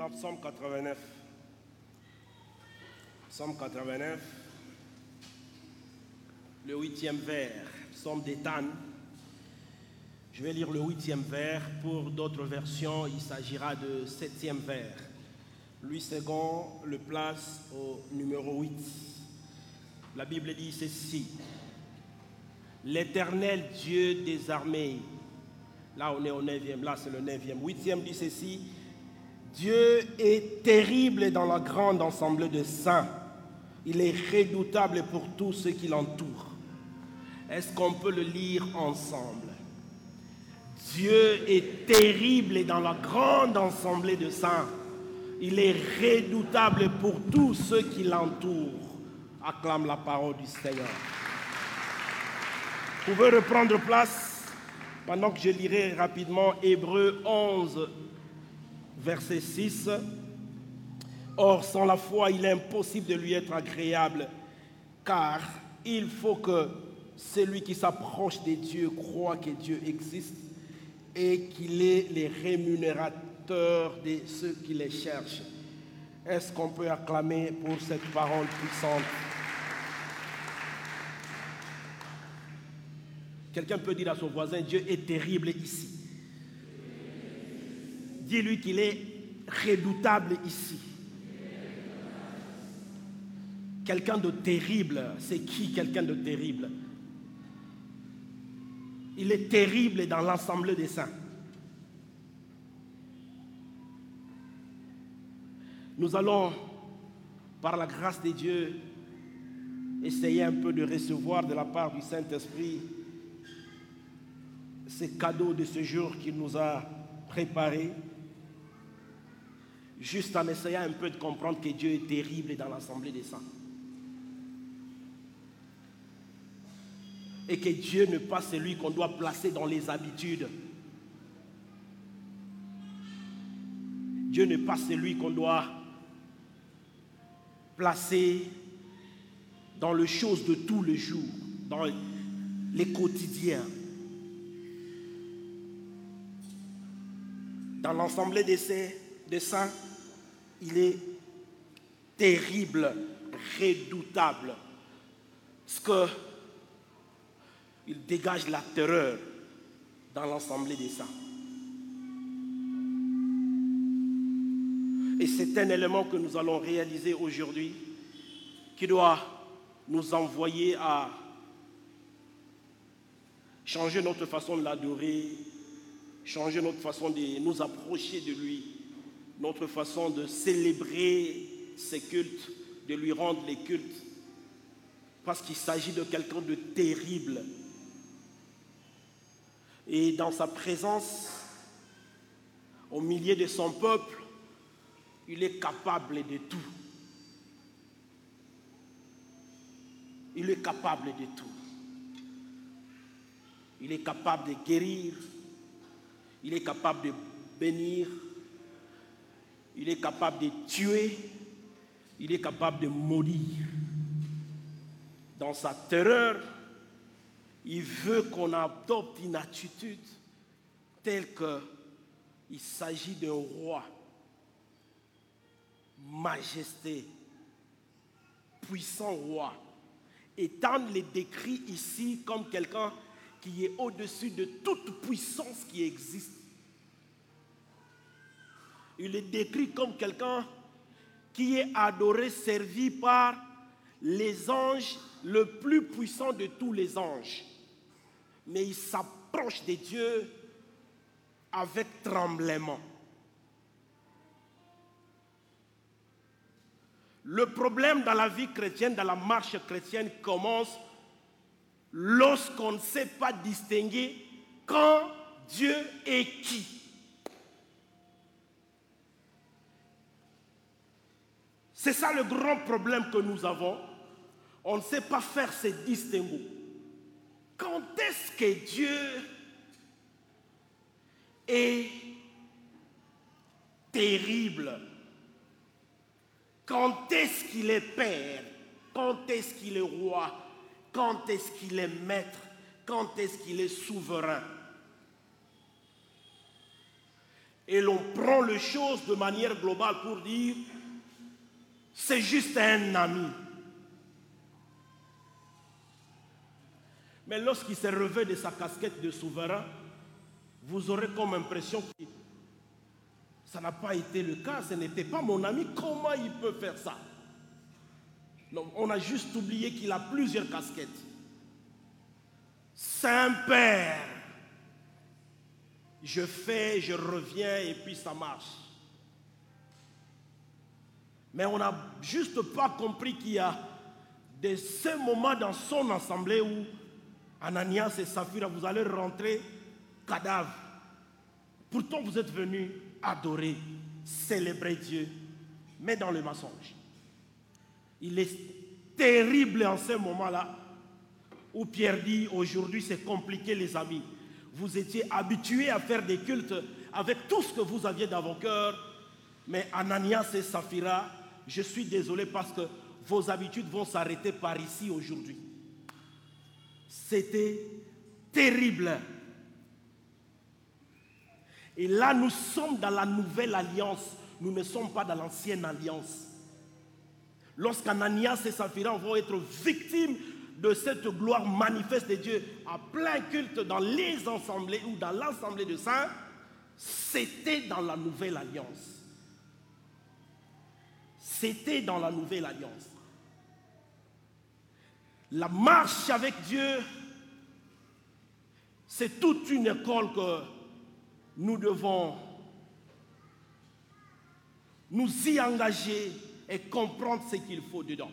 dans Psaume 89. Psaume 89, le 8e vers, Psaume d'Étan. Je vais lire le 8e vers. Pour d'autres versions, il s'agira de 7e vers. Louis II le place au numéro 8. La Bible dit ceci: L'Éternel Dieu des armées. Là, on est au 9e, là, c'est le 9e. 8e dit ceci: Dieu est terrible dans la grande assemblée de saints. Il est redoutable pour tous ceux qui l'entourent. Est-ce qu'on peut le lire ensemble? Dieu est terrible dans la grande assemblée de saints. Il est redoutable pour tous ceux qui l'entourent. Acclame la parole du Seigneur. Vous pouvez reprendre place pendant que je lirai rapidement Hébreux 11, verset 6. Or, sans la foi, il est impossible de lui être agréable, car il faut que celui qui s'approche de Dieu croit que Dieu existe et qu'il est le rémunérateur de ceux qui les cherchent. Est-ce qu'on peut acclamer pour cette parole puissante? Quelqu'un peut dire à son voisin: Dieu est terrible ici. Dis-lui qu'il est redoutable ici. Quelqu'un de terrible, c'est qui quelqu'un de terrible? Il est terrible dans l'assemblée des saints. Nous allons, par la grâce de Dieu, essayer un peu de recevoir de la part du Saint-Esprit ces cadeaux de ce jour qu'il nous a préparés, juste en essayant un peu de comprendre que Dieu est terrible dans l'assemblée des saints. Et que Dieu n'est pas celui qu'on doit placer dans les habitudes. Dieu n'est pas celui qu'on doit placer dans les choses de tous les jours, dans les quotidiens. Dans l'assemblée des saints, il est terrible, redoutable. Parce que il dégage la terreur dans l'assemblée des saints. Et c'est un élément que nous allons réaliser aujourd'hui qui doit nous envoyer à changer notre façon de l'adorer, changer notre façon de nous approcher de lui, notre façon de célébrer ses cultes, de lui rendre les cultes, parce qu'il s'agit de quelqu'un de terrible. Et dans sa présence, au milieu de son peuple, il est capable de tout. Il est capable de tout. Il est capable de guérir. Il est capable de bénir. Il est capable de tuer. Il est capable de maudire. Dans sa terreur, il veut qu'on adopte une attitude telle qu'il s'agit d'un roi, majesté, puissant roi. Et tant le décrit ici comme quelqu'un qui est au-dessus de toute puissance qui existe. Il est décrit comme quelqu'un qui est adoré, servi par les anges, le plus puissant de tous les anges. Mais il s'approche de Dieu avec tremblement. Le problème dans la vie chrétienne, dans la marche chrétienne, commence lorsqu'on ne sait pas distinguer quand Dieu est qui. C'est ça le grand problème que nous avons. On ne sait pas faire ces distinguos. Quand est-ce que Dieu est terrible? Quand est-ce qu'il est Père? Quand est-ce qu'il est roi? Quand est-ce qu'il est maître? Quand est-ce qu'il est souverain? Et l'on prend les choses de manière globale pour dire c'est juste un ami. Mais lorsqu'il s'est relevé de sa casquette de souverain, vous aurez comme impression que ça n'a pas été le cas, ce n'était pas mon ami, comment il peut faire ça? Non, on a juste oublié qu'il a plusieurs casquettes. Saint-Père, je fais, je reviens et puis ça marche. Mais on n'a juste pas compris qu'il y a ces moments dans son assemblée où Ananias et Saphira, vous allez rentrer cadavre. Pourtant, vous êtes venus adorer, célébrer Dieu, mais dans le mensonge. Il est terrible en ce moment-là où Pierre dit, aujourd'hui c'est compliqué les amis. Vous étiez habitués à faire des cultes avec tout ce que vous aviez dans vos cœurs, mais Ananias et Saphira, je suis désolé parce que vos habitudes vont s'arrêter par ici aujourd'hui. C'était terrible. Et là, nous sommes dans la nouvelle alliance. Nous ne sommes pas dans l'ancienne alliance. Lorsqu'Ananias et Saphira vont être victimes de cette gloire manifeste de Dieu à plein culte dans les assemblées ou dans l'assemblée de saints, c'était dans la nouvelle alliance. C'était dans la nouvelle alliance. La marche avec Dieu, c'est toute une école que nous devons nous y engager et comprendre ce qu'il faut dedans.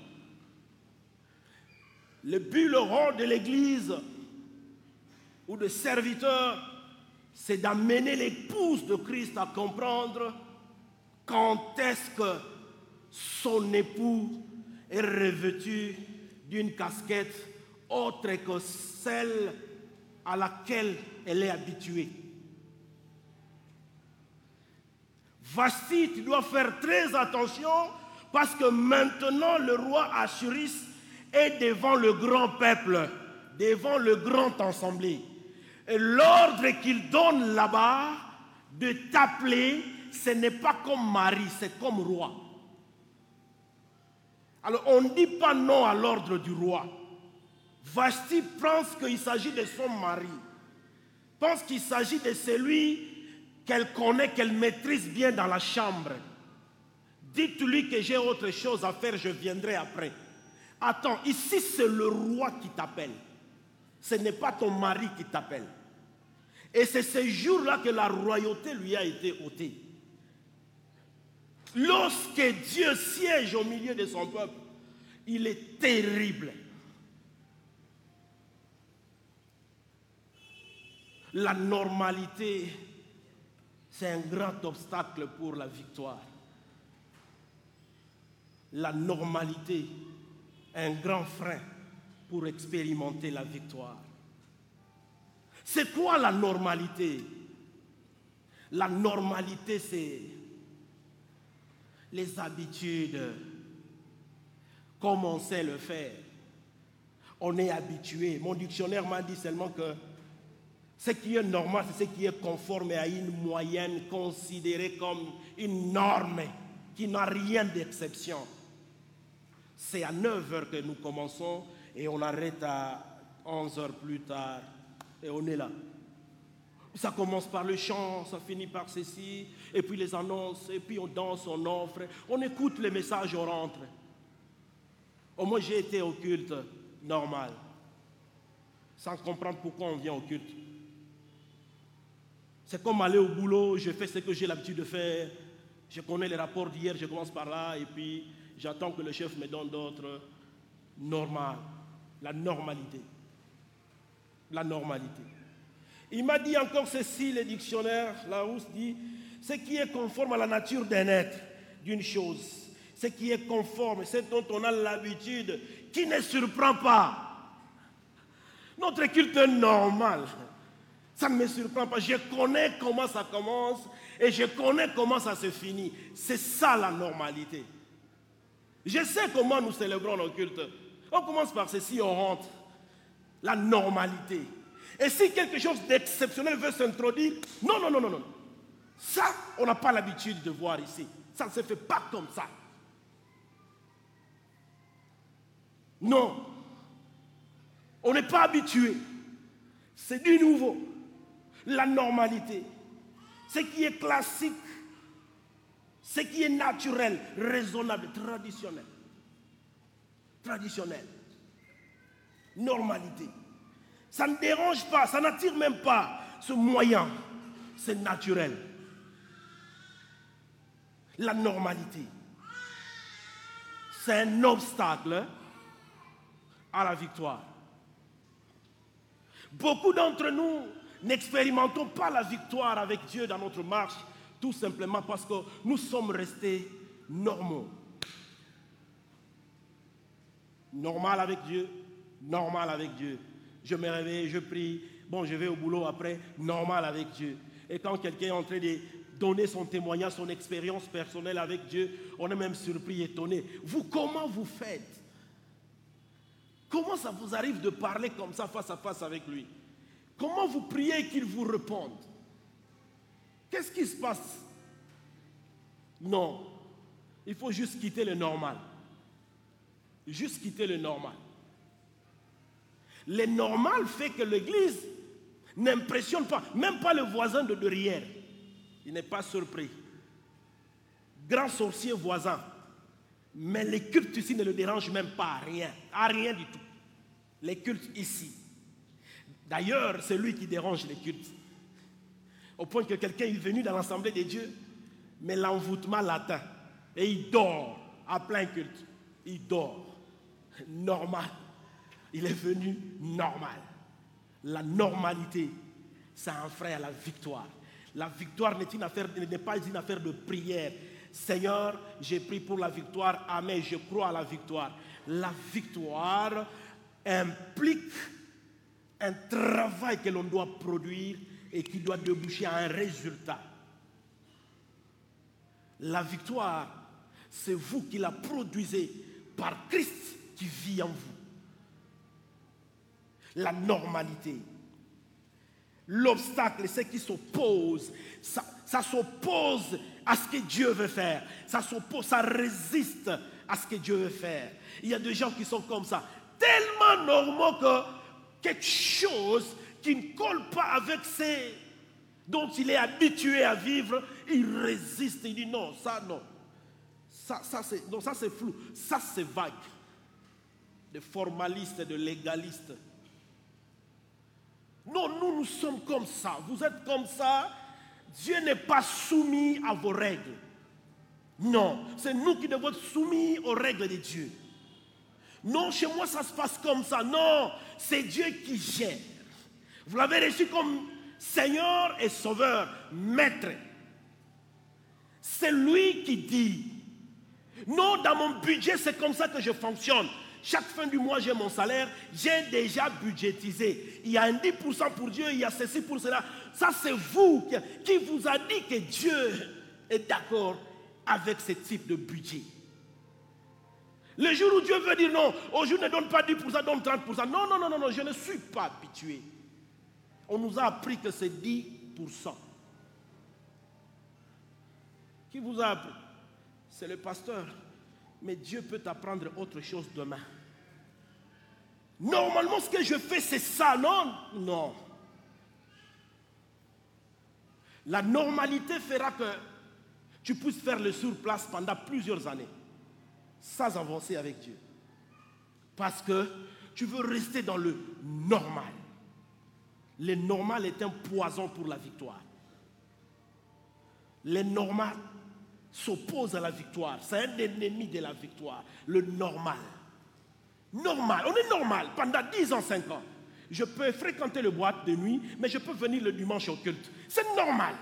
Le but, le rôle de l'Église ou de serviteur, c'est d'amener l'épouse de Christ à comprendre quand est-ce que son époux est revêtu d'une casquette autre que celle à laquelle elle est habituée. Vasti, tu dois faire très attention parce que maintenant le roi Assuris est devant le grand peuple, devant le grand assemblée. Et l'ordre qu'il donne là-bas de t'appeler, ce n'est pas comme mari, c'est comme roi. Alors on ne dit pas non à l'ordre du roi. Vasti pense qu'il s'agit de son mari, pense qu'il s'agit de celui qu'elle connaît, qu'elle maîtrise bien dans la chambre. Dites-lui que j'ai autre chose à faire, je viendrai après. Attends, ici c'est le roi qui t'appelle. Ce n'est pas ton mari qui t'appelle. Et c'est ce jour-là que la royauté lui a été ôtée. Lorsque Dieu siège au milieu de son peuple, il est terrible. La normalité, c'est un grand obstacle pour la victoire. La normalité est un grand frein pour expérimenter la victoire. C'est quoi la normalité? La normalité, c'est les habitudes, comme on sait le faire. On est habitué. Mon dictionnaire m'a dit seulement que ce qui est normal, c'est ce qui est conforme à une moyenne considérée comme une norme qui n'a rien d'exception. C'est à 9h que nous commençons et on arrête à 11h plus tard et on est là. Ça commence par le chant, ça finit par ceci, et puis les annonces, et puis on danse, on offre, on écoute les messages, on rentre. Au moins j'ai été au culte normal, sans comprendre pourquoi on vient au culte. C'est comme aller au boulot, je fais ce que j'ai l'habitude de faire, je connais les rapports d'hier, je commence par là, et puis j'attends que le chef me donne d'autres. Normal, la normalité. La normalité. Il m'a dit encore ceci, le dictionnaire, Larousse dit, ce qui est conforme à la nature d'un être, d'une chose, ce qui est conforme, ce dont on a l'habitude, qui ne surprend pas. Notre culte est normal. Ça ne me surprend pas. Je connais comment ça commence et je connais comment ça se finit. C'est ça la normalité. Je sais comment nous célébrons nos cultes. On commence par ceci, on rentre. La normalité. Et si quelque chose d'exceptionnel veut s'introduire, non. Ça, on n'a pas l'habitude de voir ici. Ça ne se fait pas comme ça. Non. On n'est pas habitué. C'est du nouveau. La normalité. Ce qui est classique. Ce qui est naturel, raisonnable, traditionnel. Traditionnel. Normalité. Ça ne dérange pas, ça n'attire même pas ce moyen. C'est naturel. La normalité. C'est un obstacle à la victoire. Beaucoup d'entre nous n'expérimentons pas la victoire avec Dieu dans notre marche, tout simplement parce que nous sommes restés normaux. Normal avec Dieu, normal avec Dieu. Je me réveille, je prie, bon, je vais au boulot après, normal avec Dieu. Et quand quelqu'un est en train de donner son témoignage, son expérience personnelle avec Dieu, on est même surpris, étonné. Vous, comment vous faites? Comment ça vous arrive de parler comme ça face à face avec lui? Comment vous priez qu'il vous réponde? Qu'est-ce qui se passe? Non, il faut juste quitter le normal. Juste quitter le normal. Le normal fait que l'église n'impressionne pas, même pas le voisin de derrière. Il n'est pas surpris. Grand sorcier voisin. Mais les cultes ici ne le dérangent même pas à rien du tout. Les cultes ici. D'ailleurs, c'est lui qui dérange les cultes. Au point que quelqu'un est venu dans l'Assemblée des dieux, mais l'envoûtement l'atteint. Et il dort à plein culte. Il dort. Normal. Il est venu normal. La normalité, c'est un frein à la victoire. La victoire n'est pas une affaire de prière. Seigneur, j'ai prié pour la victoire. Amen, je crois à la victoire. La victoire implique un travail que l'on doit produire et qui doit déboucher à un résultat. La victoire, c'est vous qui la produisez par Christ qui vit en vous. La normalité. L'obstacle, c'est qui s'oppose. Ça s'oppose à ce que Dieu veut faire. Ça s'oppose, ça résiste à ce que Dieu veut faire. Il y a des gens qui sont comme ça, tellement normaux que quelque chose qui ne colle pas avec ce dont il est habitué à vivre, il résiste. Il dit non, ça non. Ça c'est flou. Ça c'est vague. De formalistes, de légalistes. Non, nous sommes comme ça. Vous êtes comme ça. Dieu n'est pas soumis à vos règles. Non, c'est nous qui devons être soumis aux règles de Dieu. Non, chez moi ça se passe comme ça. Non, c'est Dieu qui gère. Vous l'avez reçu comme Seigneur et Sauveur, Maître. C'est lui qui dit. Non, dans mon budget, c'est comme ça que je fonctionne. Chaque fin du mois, j'ai mon salaire, j'ai déjà budgétisé. Il y a un 10% pour Dieu, il y a ceci pour cela. Ça, c'est vous qui vous a dit que Dieu est d'accord avec ce type de budget. Le jour où Dieu veut dire non, aujourd'hui ne donne pas 10%, donne 30%. Non, je ne suis pas habitué. On nous a appris que c'est 10%. Qui vous a appris? C'est le pasteur. Mais Dieu peut t'apprendre autre chose demain. Normalement, ce que je fais, c'est ça, non? Non. La normalité fera que tu puisses faire le surplace pendant plusieurs années, sans avancer avec Dieu. Parce que tu veux rester dans le normal. Le normal est un poison pour la victoire. Le normal s'oppose à la victoire. C'est un ennemi de la victoire. Le normal. Normal. On est normal pendant 10 ans, 5 ans. Je peux fréquenter le boîte de nuit, mais je peux venir le dimanche au culte. C'est normal.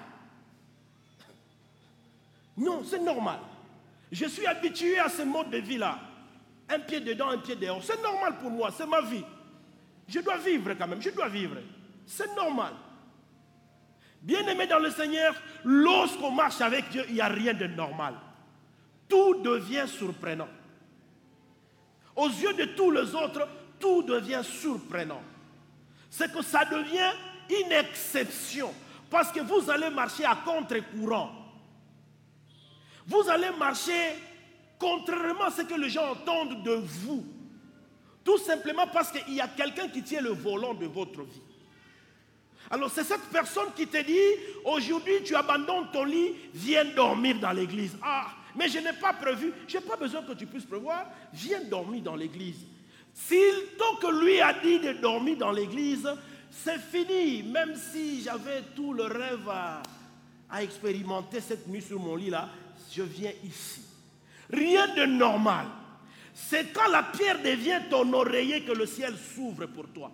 Non, c'est normal. Je suis habitué à ce mode de vie-là. Un pied dedans, un pied dehors. C'est normal pour moi, c'est ma vie. Je dois vivre quand même, je dois vivre. C'est normal. Bien-aimé dans le Seigneur, lorsqu'on marche avec Dieu, il n'y a rien de normal. Tout devient surprenant. Aux yeux de tous les autres, tout devient surprenant. C'est que ça devient une exception. Parce que vous allez marcher à contre-courant. Vous allez marcher contrairement à ce que les gens entendent de vous. Tout simplement parce qu'il y a quelqu'un qui tient le volant de votre vie. Alors c'est cette personne qui te dit, aujourd'hui tu abandonnes ton lit, viens dormir dans l'église. Ah, mais je n'ai pas prévu, je n'ai pas besoin que tu puisses prévoir, viens dormir dans l'église. Tant que lui a dit de dormir dans l'église, c'est fini. Même si j'avais tout le rêve à expérimenter cette nuit sur mon lit là, je viens ici. Rien de normal. C'est quand la pierre devient ton oreiller que le ciel s'ouvre pour toi.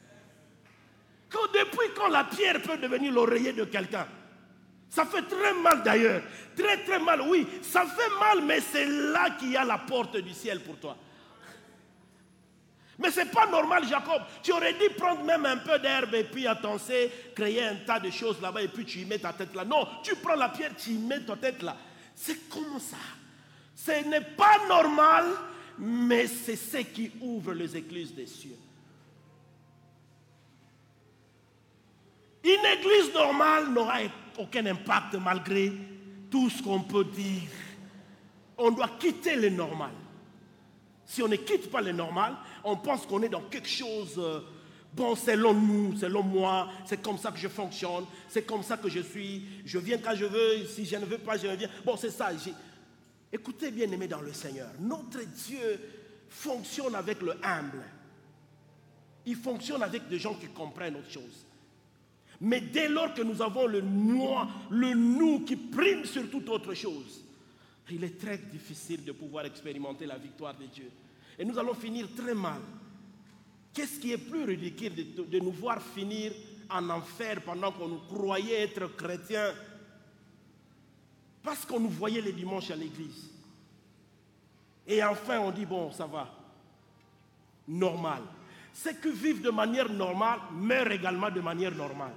Depuis quand la pierre peut devenir l'oreiller de quelqu'un? Ça fait très mal d'ailleurs. Très très mal, oui. Ça fait mal, mais c'est là qu'il y a la porte du ciel pour toi. Mais c'est pas normal, Jacob. Tu aurais dû prendre même un peu d'herbe et puis attenser, créer un tas de choses là-bas et puis tu y mets ta tête là. Non, tu prends la pierre, tu y mets ta tête là. C'est comme ça. Ce n'est pas normal, mais c'est ce qui ouvre les écluses des cieux. Une église normale n'aura aucun impact malgré tout ce qu'on peut dire. On doit quitter le normal. Si on ne quitte pas le normal, on pense qu'on est dans quelque chose, bon, selon nous, selon moi, c'est comme ça que je fonctionne, c'est comme ça que je suis, je viens quand je veux, si je ne veux pas, je ne viens. Bon, c'est ça. Écoutez, bien-aimés dans le Seigneur, notre Dieu fonctionne avec le humble. Il fonctionne avec des gens qui comprennent autre chose. Mais dès lors que nous avons le moi, le nous qui prime sur toute autre chose, il est très difficile de pouvoir expérimenter la victoire de Dieu. Et nous allons finir très mal. Qu'est-ce qui est plus ridicule de nous voir finir en enfer pendant qu'on nous croyait être chrétiens? Parce qu'on nous voyait les dimanches à l'église. Et enfin on dit, bon, ça va. Normal. Ceux qui vivent de manière normale meurent également de manière normale.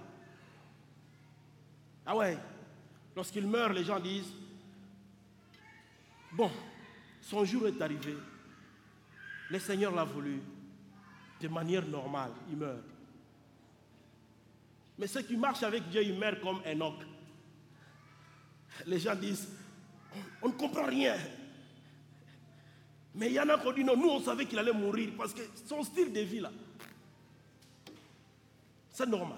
Ah ouais, lorsqu'il meurt, les gens disent, bon, son jour est arrivé, le Seigneur l'a voulu, de manière normale, il meurt. Mais ceux qui marchent avec Dieu, ils meurent comme Enoch. Les gens disent, on ne comprend rien. Mais il y en a qui ont dit, non, nous on savait qu'il allait mourir, parce que son style de vie là, c'est normal.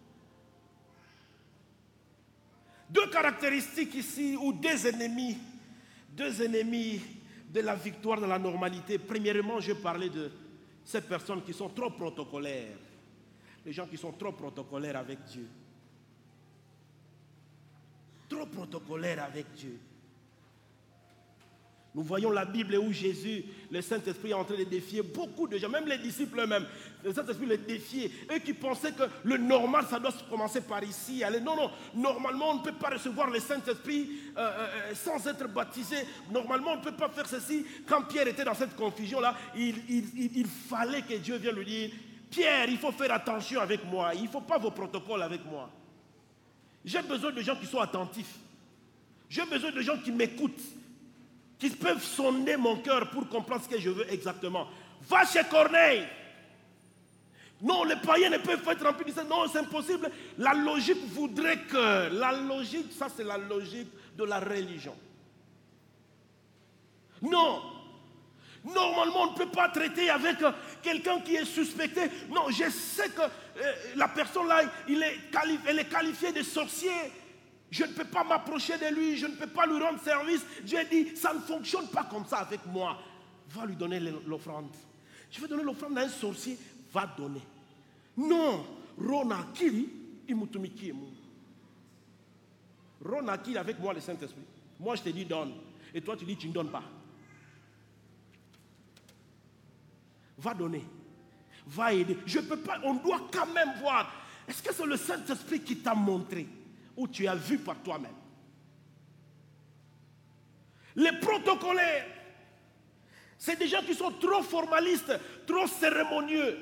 Deux caractéristiques ici, ou deux ennemis de la victoire de la normalité. Premièrement, je parlais de ces personnes qui sont trop protocolaires. Les gens qui sont trop protocolaires avec Dieu. Trop protocolaires avec Dieu. Nous voyons la Bible où Jésus, le Saint-Esprit est en train de défier beaucoup de gens, même les disciples eux-mêmes. Le Saint-Esprit les défiait. Eux qui pensaient que le normal, ça doit commencer par ici. Allez, non, non, normalement on ne peut pas recevoir le Saint-Esprit sans être baptisé. Normalement on ne peut pas faire ceci. Quand Pierre était dans cette confusion-là, il fallait que Dieu vienne lui dire, Pierre, il faut faire attention avec moi. Il ne faut pas vos protocoles avec moi. J'ai besoin de gens qui sont attentifs. J'ai besoin de gens qui m'écoutent, qui peuvent sonder mon cœur pour comprendre ce que je veux exactement. Va chez Corneille. Non, les païens ne peuvent pas être remplis de ça. Non, c'est impossible. La logique voudrait que... La logique, ça c'est la logique de la religion. Non. Normalement, on ne peut pas traiter avec quelqu'un qui est suspecté. Non, je sais que la personne là, elle est qualifiée de sorcier. Je ne peux pas m'approcher de lui, je ne peux pas lui rendre service. Dieu dit, ça ne fonctionne pas comme ça avec moi. Va lui donner l'offrande. Je vais donner l'offrande à un sorcier, va donner. Non, Rona Kiri, imutumiki emu. Rona Kiri avec moi le Saint-Esprit. Moi je te dis donne. Et toi tu dis tu ne donnes pas. Va donner. Va aider. Je ne peux pas, on doit quand même voir. Est-ce que c'est le Saint-Esprit qui t'a montré? Ou tu as vu par toi-même? Les protocolaires, c'est des gens qui sont trop formalistes, trop cérémonieux.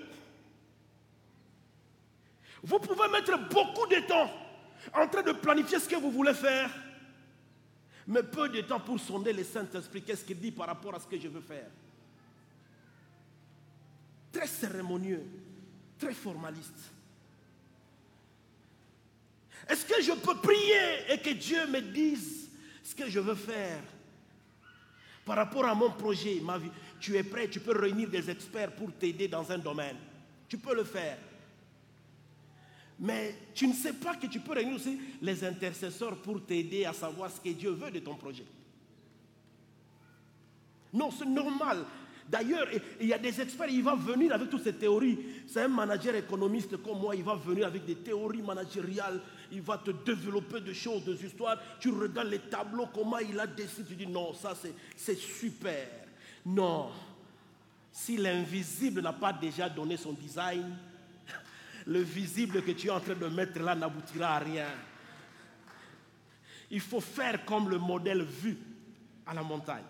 Vous pouvez mettre beaucoup de temps en train de planifier ce que vous voulez faire, mais peu de temps pour sonder le Saint-Esprit. Qu'est-ce qu'il dit par rapport à ce que je veux faire? Très cérémonieux, très formaliste. Est-ce que je peux prier et que Dieu me dise ce que je veux faire par rapport à mon projet, ma vie? Tu es prêt, tu peux réunir des experts pour t'aider dans un domaine. Tu peux le faire. Mais tu ne sais pas que tu peux réunir aussi les intercesseurs pour t'aider à savoir ce que Dieu veut de ton projet. Non, c'est normal. D'ailleurs, il y a des experts, il va venir avec toutes ces théories. C'est un manager économiste comme moi, il va venir avec des théories managériales. Il va te développer des choses, des histoires. Tu regardes les tableaux, comment il a décidé. Tu dis non, ça c'est super. Non. Si l'invisible n'a pas déjà donné son design, le visible que tu es en train de mettre là n'aboutira à rien. Il faut faire comme le modèle vu à la montagne.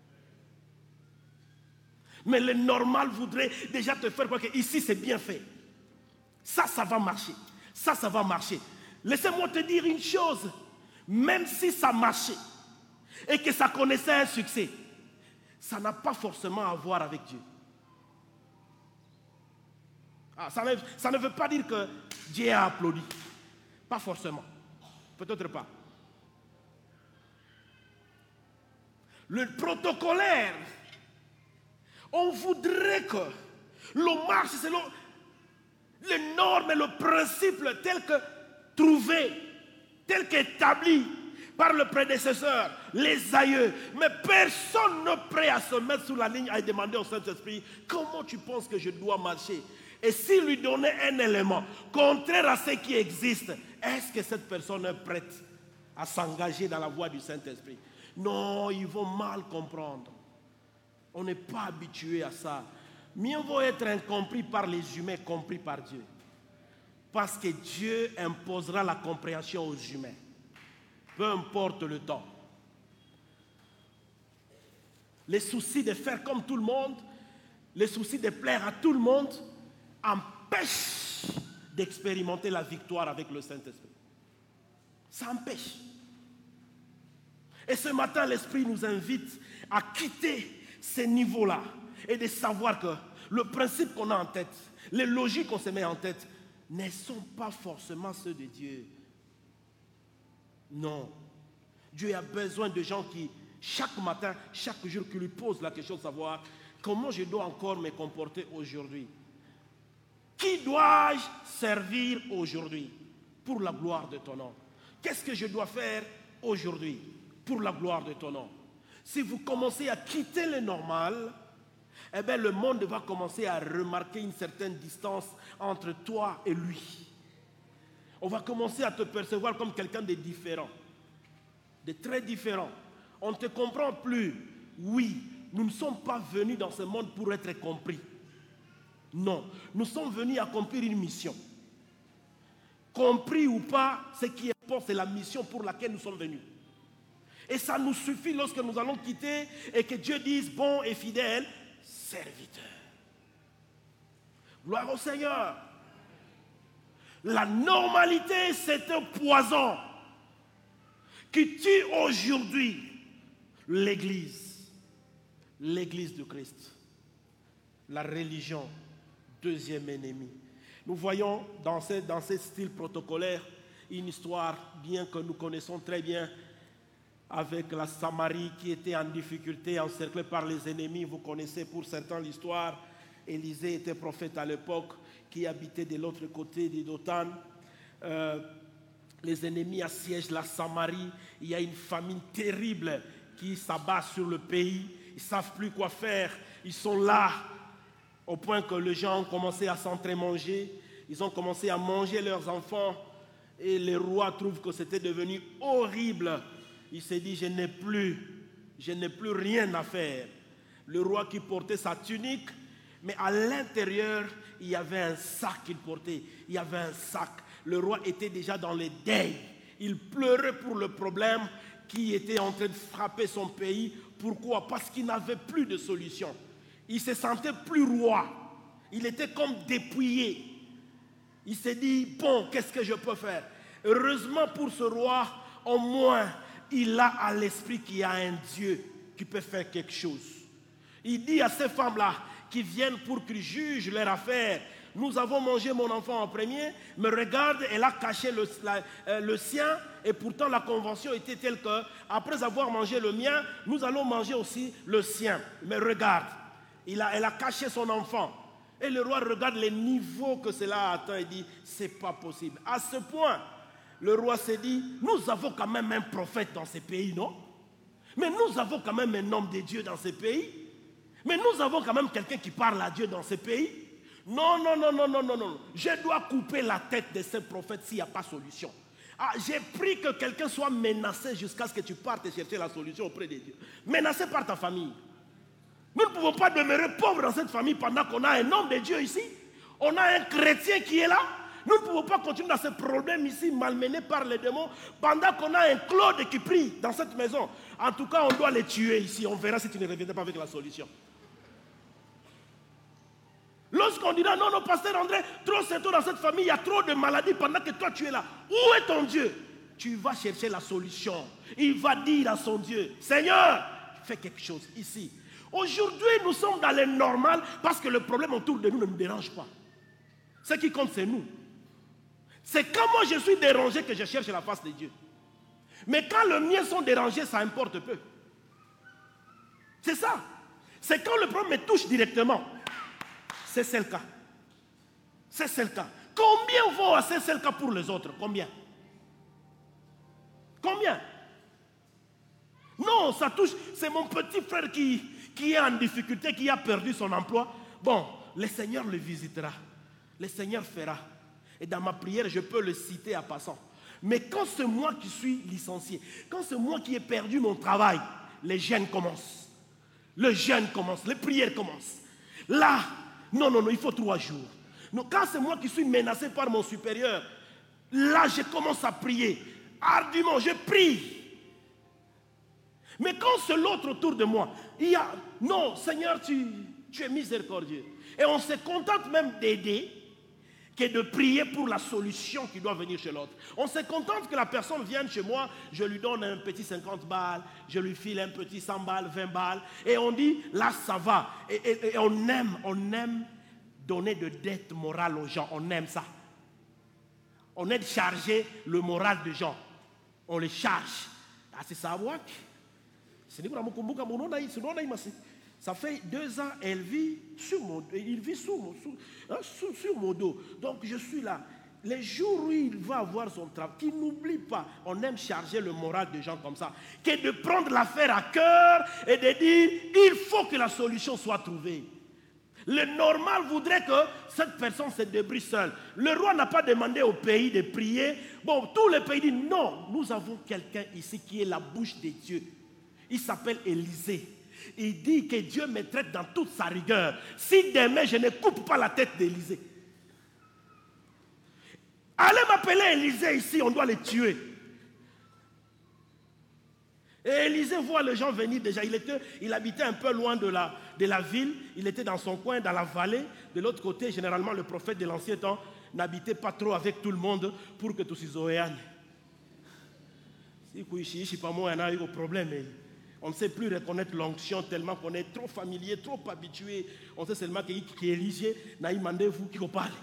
Mais le normal voudrait déjà te faire croire que ici c'est bien fait. Ça va marcher. Ça va marcher. Laissez-moi te dire une chose. Même si ça marchait et que ça connaissait un succès, ça n'a pas forcément à voir avec Dieu. Ça ne veut pas dire que Dieu a applaudi. Pas forcément. Peut-être pas. Le protocolaire, on voudrait que l'on marche selon les normes et le principe tel que trouvé, tel qu'établi par le prédécesseur, les aïeux. Mais personne n'est prêt à se mettre sur la ligne et demander au Saint-Esprit, comment tu penses que je dois marcher? Et s'il lui donnait un élément contraire à ce qui existe, est-ce que cette personne est prête à s'engager dans la voie du Saint-Esprit? Non, ils vont mal comprendre. On n'est pas habitué à ça. Mieux vaut être incompris par les humains, compris par Dieu. Parce que Dieu imposera la compréhension aux humains. Peu importe le temps. Les soucis de faire comme tout le monde, les soucis de plaire à tout le monde, empêchent d'expérimenter la victoire avec le Saint-Esprit. Ça empêche. Et ce matin, l'Esprit nous invite à quitter ces niveaux-là et de savoir que le principe qu'on a en tête, les logiques qu'on se met en tête, ne sont pas forcément ceux de Dieu. Non. Dieu a besoin de gens qui, chaque matin, chaque jour, qui lui posent la question de savoir comment je dois encore me comporter aujourd'hui. Qui dois-je servir aujourd'hui pour la gloire de ton nom? Qu'est-ce que je dois faire aujourd'hui pour la gloire de ton nom? Si vous commencez à quitter le normal, eh bien le monde va commencer à remarquer une certaine distance entre toi et lui. On va commencer à te percevoir comme quelqu'un de différent, de très différent. On ne te comprend plus. Oui, nous ne sommes pas venus dans ce monde pour être compris. Non, nous sommes venus accomplir une mission. Compris ou pas, ce qui importe, c'est la mission pour laquelle nous sommes venus. Et ça nous suffit lorsque nous allons quitter et que Dieu dise bon et fidèle serviteur. Gloire au Seigneur. La normalité, c'est un poison qui tue aujourd'hui l'Église de Christ. La religion, deuxième ennemi. Nous voyons dans ce style protocolaire une histoire bien que nous connaissons très bien avec la Samarie qui était en difficulté, encerclée par les ennemis. Vous connaissez pour certains l'histoire. Élisée était prophète à l'époque qui habitait de l'autre côté du Dothan. Les ennemis assiègent la Samarie. Il y a une famine terrible qui s'abat sur le pays. Ils ne savent plus quoi faire. Ils sont là au point que les gens ont commencé à s'entremanger. Ils ont commencé à manger leurs enfants. Et le roi trouve que c'était devenu horrible. Il s'est dit, je n'ai plus rien à faire. Le roi qui portait sa tunique, mais à l'intérieur, il y avait un sac qu'il portait. Il y avait un sac. Le roi était déjà dans les deuils. Il pleurait pour le problème qui était en train de frapper son pays. Pourquoi? Parce qu'il n'avait plus de solution. Il se sentait plus roi. Il était comme dépouillé. Il s'est dit, bon, qu'est-ce que je peux faire? Heureusement pour ce roi, au moins, il a à l'esprit qu'il y a un Dieu qui peut faire quelque chose. Il dit à ces femmes-là qui viennent pour qu'ils jugent leur affaire, nous avons mangé mon enfant en premier, mais regarde, elle a caché le sien, et pourtant la convention était telle que, après avoir mangé le mien, nous allons manger aussi le sien. Mais regarde, elle a caché son enfant. Et le roi regarde les niveaux que cela a atteint et dit, c'est pas possible. À ce point, le roi s'est dit, nous avons quand même un prophète dans ces pays, non? Mais nous avons quand même un homme de Dieu dans ces pays. Mais nous avons quand même quelqu'un qui parle à Dieu dans ces pays. Non. Je dois couper la tête de ce prophète s'il n'y a pas de solution. J'ai pris que quelqu'un soit menacé jusqu'à ce que tu partes chercher la solution auprès de Dieu. Menacé par ta famille. Nous ne pouvons pas demeurer pauvres dans cette famille pendant qu'on a un homme de Dieu ici. On a un chrétien qui est là. Nous ne pouvons pas continuer dans ce problème ici, malmené par les démons, pendant qu'on a un Claude qui prie dans cette maison. En tout cas, on doit les tuer ici. On verra si tu ne reviendras pas avec la solution. Lorsqu'on dira, non, pasteur André, trop c'est tôt dans cette famille, il y a trop de maladies pendant que toi tu es là. Où est ton Dieu? Tu vas chercher la solution. Il va dire à son Dieu, Seigneur, fais quelque chose ici. Aujourd'hui, nous sommes dans le normal parce que le problème autour de nous ne nous dérange pas. Ce qui compte, c'est nous. C'est quand moi je suis dérangé que je cherche la face de Dieu. Mais quand les miens sont dérangés, ça importe peu. C'est ça. C'est quand le problème me touche directement. C'est le cas. C'est le cas. Combien vont à c'est le cas pour les autres? Combien? Non, ça touche. C'est mon petit frère qui est en difficulté, qui a perdu son emploi. Bon, le Seigneur le visitera. Le Seigneur fera. Et dans ma prière, je peux le citer à passant. Mais quand c'est moi qui suis licencié, quand c'est moi qui ai perdu mon travail, les jeûnes commencent. Le jeûne commence, les prières commencent. Là, non, il faut 3 jours. Donc, quand c'est moi qui suis menacé par mon supérieur, là, je commence à prier. Ardument, je prie. Mais quand c'est l'autre autour de moi, il y a, non, Seigneur, tu es miséricordieux. Et on se contente même d'aider que de prier pour la solution qui doit venir chez l'autre. On se contente que la personne vienne chez moi, je lui donne un petit 50 balles, je lui file un petit 100 balles, 20 balles, et on dit, là ça va. Et on aime donner de dette morale aux gens, on aime ça. On aime charger le moral des gens. On les charge. C'est ça, ça fait 2 ans, il vit sur mon dos. Donc je suis là. Les jours où il va avoir son travail, qu'il n'oublie pas, on aime charger le moral des gens comme ça, que de prendre l'affaire à cœur et de dire, il faut que la solution soit trouvée. Le normal voudrait que cette personne se débrouille seule. Le roi n'a pas demandé au pays de prier. Bon, tous les pays disent, non, nous avons quelqu'un ici qui est la bouche de Dieu. Il s'appelle Élisée. Il dit que Dieu me traite dans toute sa rigueur. Si demain je ne coupe pas la tête d'Élisée. Allez m'appeler Élisée ici, on doit les tuer. Et Élisée voit les gens venir déjà. Il habitait un peu loin de la ville. Il était dans son coin, dans la vallée. De l'autre côté, généralement, le prophète de l'ancien temps n'habitait pas trop avec tout le monde pour que tous ces oéanes. Si je suis pas moi, on a eu un problème. On ne sait plus reconnaître l'onction tellement qu'on est trop familier, trop habitué. On sait seulement qu'il est Élisée, n'a demandé-vous qui vous parle.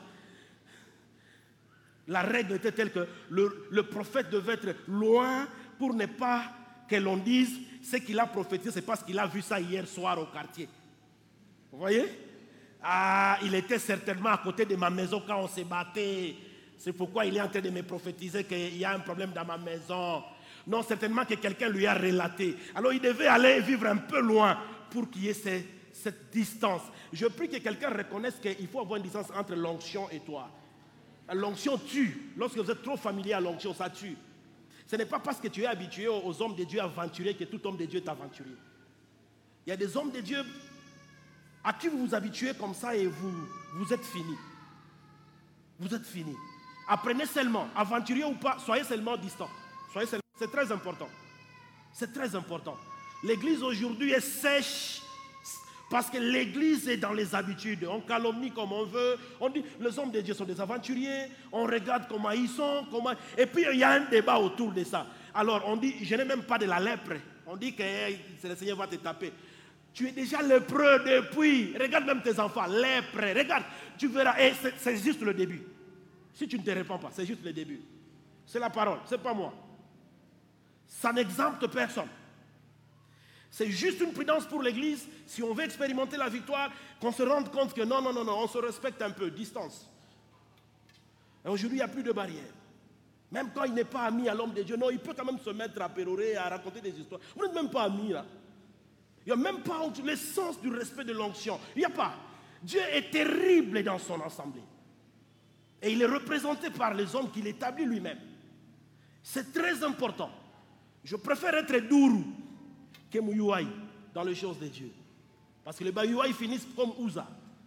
La règle était telle que le prophète devait être loin pour ne pas que l'on dise ce qu'il a prophétisé, c'est parce qu'il a vu ça hier soir au quartier. Vous voyez? Il était certainement à côté de ma maison quand on s'est battu. C'est pourquoi il est en train de me prophétiser qu'il y a un problème dans ma maison. Non, certainement que quelqu'un lui a relaté. Alors il devait aller vivre un peu loin pour qu'il y ait cette distance. Je prie que quelqu'un reconnaisse qu'il faut avoir une distance entre l'onction et toi. L'onction tue. Lorsque vous êtes trop familier à l'onction, ça tue. Ce n'est pas parce que tu es habitué aux hommes de Dieu aventuriers que tout homme de Dieu est aventurier. Il y a des hommes de Dieu à qui vous vous habituez comme ça et vous êtes fini. Vous êtes fini. Apprenez seulement, aventurier ou pas, soyez seulement distant. C'est très important. C'est très important. L'église aujourd'hui est sèche parce que l'église est dans les habitudes. On calomnie comme on veut. On dit les hommes de Dieu sont des aventuriers. On regarde comment ils sont. Et puis il y a un débat autour de ça. Alors on dit, je n'ai même pas de la lèpre. On dit que le Seigneur va te taper. Tu es déjà lépreux depuis. Regarde même tes enfants, lépreux. Regarde, tu verras. Et c'est juste le début. Si tu ne te répands pas, c'est juste le début. C'est la parole, ce n'est pas moi. Ça n'exempte personne. C'est juste une prudence pour l'Église. Si on veut expérimenter la victoire, qu'on se rende compte que non, on se respecte un peu, distance. Et aujourd'hui, il n'y a plus de barrière. Même quand il n'est pas ami à l'homme de Dieu, non, il peut quand même se mettre à pérorer, à raconter des histoires. Vous n'êtes même pas amis là. Il n'y a même pas l'essence du respect de l'onction. Il n'y a pas. Dieu est terrible dans son assemblée. Et il est représenté par les hommes qu'il établit lui-même. C'est très important. Je préfère être douru que Mouyouaï dans les choses de Dieu. Parce que les Bayoui finissent comme Ouza.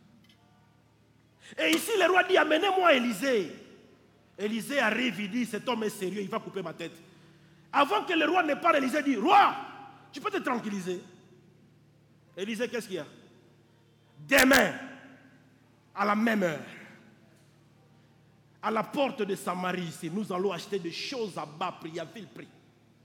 Et ici, le roi dit, amenez-moi Élisée. Élisée arrive, il dit, cet homme est sérieux, il va couper ma tête. Avant que le roi ne parle, Élisée dit, roi, tu peux te tranquilliser. Élisée, qu'est-ce qu'il y a? Demain, à la même heure, à la porte de Samarie, ici, nous allons acheter des choses à bas prix, à vil prix.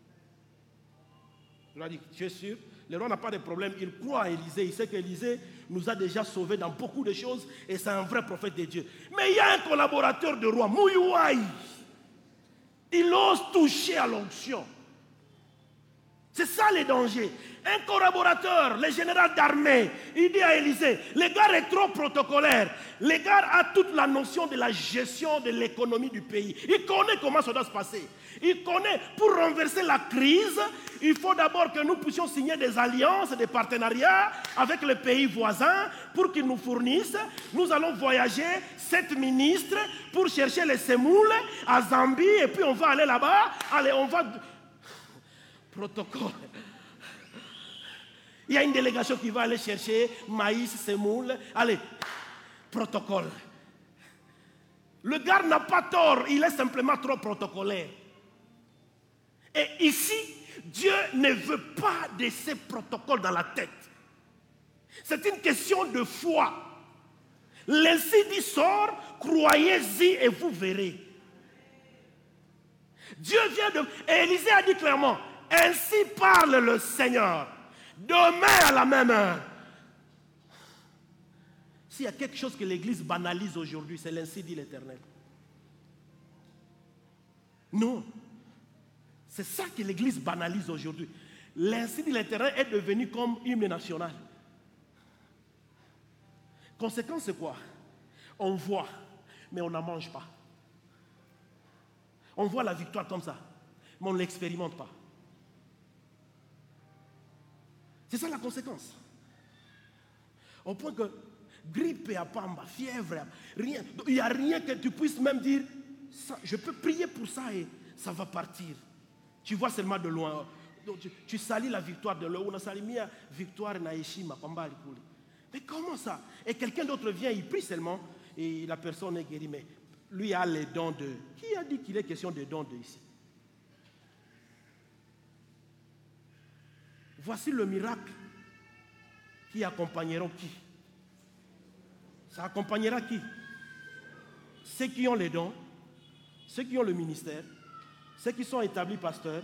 Il a dit, tu es sûr? Le roi n'a pas de problème, il croit à Élisée, il sait qu'Élisée nous a déjà sauvés dans beaucoup de choses et c'est un vrai prophète de Dieu. Mais il y a un collaborateur du roi, Mouyouaï. Il ose toucher à l'onction. C'est ça le danger. Un collaborateur, le général d'armée, il dit à Élisée, le gars est trop protocolaire. Le gars a toute la notion de la gestion de l'économie du pays. Il connaît comment ça doit se passer. Il connaît, pour renverser la crise, il faut d'abord que nous puissions signer des alliances, des partenariats avec les pays voisins pour qu'ils nous fournissent. Nous allons voyager 7 ministres pour chercher les semoules à Zambie et puis on va aller là-bas. Allez, on va... Protocole. Il y a une délégation qui va aller chercher maïs, semoule. Allez, protocole. Le gars n'a pas tort, il est simplement trop protocolaire. Et ici, Dieu ne veut pas de ces protocoles dans la tête. C'est une question de foi. L'ainsi dit sort, croyez-y et vous verrez. Dieu vient de... Et Élisée a dit clairement, ainsi parle le Seigneur. Demain à la même heure. S'il y a quelque chose que l'Église banalise aujourd'hui, c'est l'ainsi dit l'Éternel. Non. C'est ça que l'Église banalise aujourd'hui. L'ainsi dit l'Éternel est devenu comme hymne national. Conséquence, c'est quoi? On voit, mais on n'en mange pas. On voit la victoire comme ça, mais on ne l'expérimente pas. C'est ça la conséquence. Au point que grippe à pamba, fièvre, rien, il n'y a rien que tu puisses même dire, ça, je peux prier pour ça et ça va partir. Tu vois seulement de loin. Donc, tu salis la victoire de l'eau. On a sali la victoire naïshima, pamba. Mais comment ça? Et quelqu'un d'autre vient, il prie seulement et la personne est guérie. Mais lui a les dons de... Qui a dit qu'il est question de dons de ici? Voici le miracle qui accompagneront qui? Ça accompagnera qui? Ceux qui ont les dons, ceux qui ont le ministère, ceux qui sont établis pasteurs,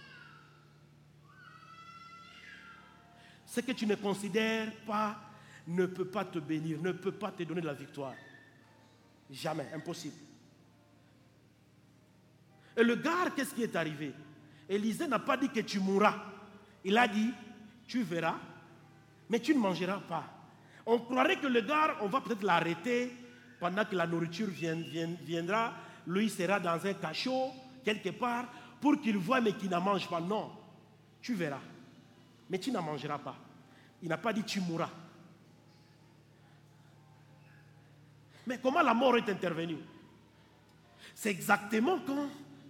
ce que tu ne considères pas ne peut pas te bénir, ne peut pas te donner de la victoire. Jamais, impossible. Et le gars, qu'est-ce qui est arrivé? Élisée n'a pas dit que tu mourras. Il a dit, tu verras, mais tu ne mangeras pas. On croirait que le gars, on va peut-être l'arrêter pendant que la nourriture viendra. Lui sera dans un cachot, quelque part, pour qu'il voie, mais qu'il n'en mange pas. Non, tu verras, mais tu n'en mangeras pas. Il n'a pas dit tu mourras. Mais comment la mort est intervenue? C'est exactement quand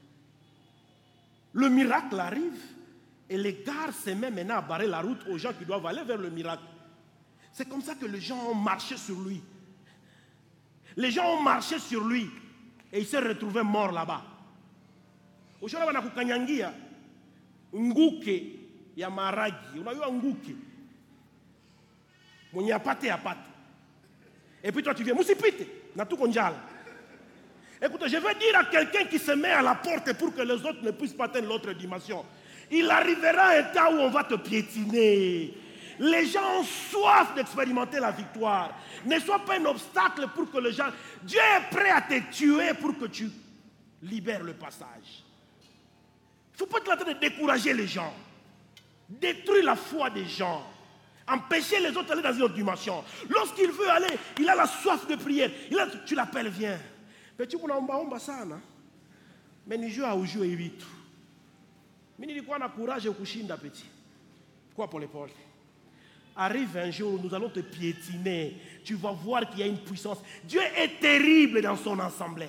le miracle arrive et les gars se mettent maintenant à barrer la route aux gens qui doivent aller vers le miracle. C'est comme ça que les gens ont marché sur lui. Les gens ont marché sur lui et il s'est retrouvé mort là-bas. Aujourd'hui, on a kukanyangia nguke ya maragi. On a eu un nguke. Mwenye apate apate. Et puis toi tu viens, Moussipite, na tout konjal. Écoute, je vais dire à quelqu'un qui se met à la porte pour que les autres ne puissent pas atteindre l'autre dimension. Il arrivera un temps où on va te piétiner. Les gens ont soif d'expérimenter la victoire. Ne sois pas un obstacle pour que les gens... Dieu est prêt à te tuer pour que tu libères le passage. Il ne faut pas être en train de décourager les gens. Détruire la foi des gens. Empêcher les autres d'aller dans une autre dimension. Lorsqu'il veut aller, il a la soif de prière. Tu l'appelles, viens. Mais tu peux ça, mais ni joue à jouer vite. Mais il dit quoi, on a courage et kushinda petit. Quoi pour les Paul? Arrive un jour où nous allons te piétiner. Tu vas voir qu'il y a une puissance. Dieu est terrible dans son assemblée.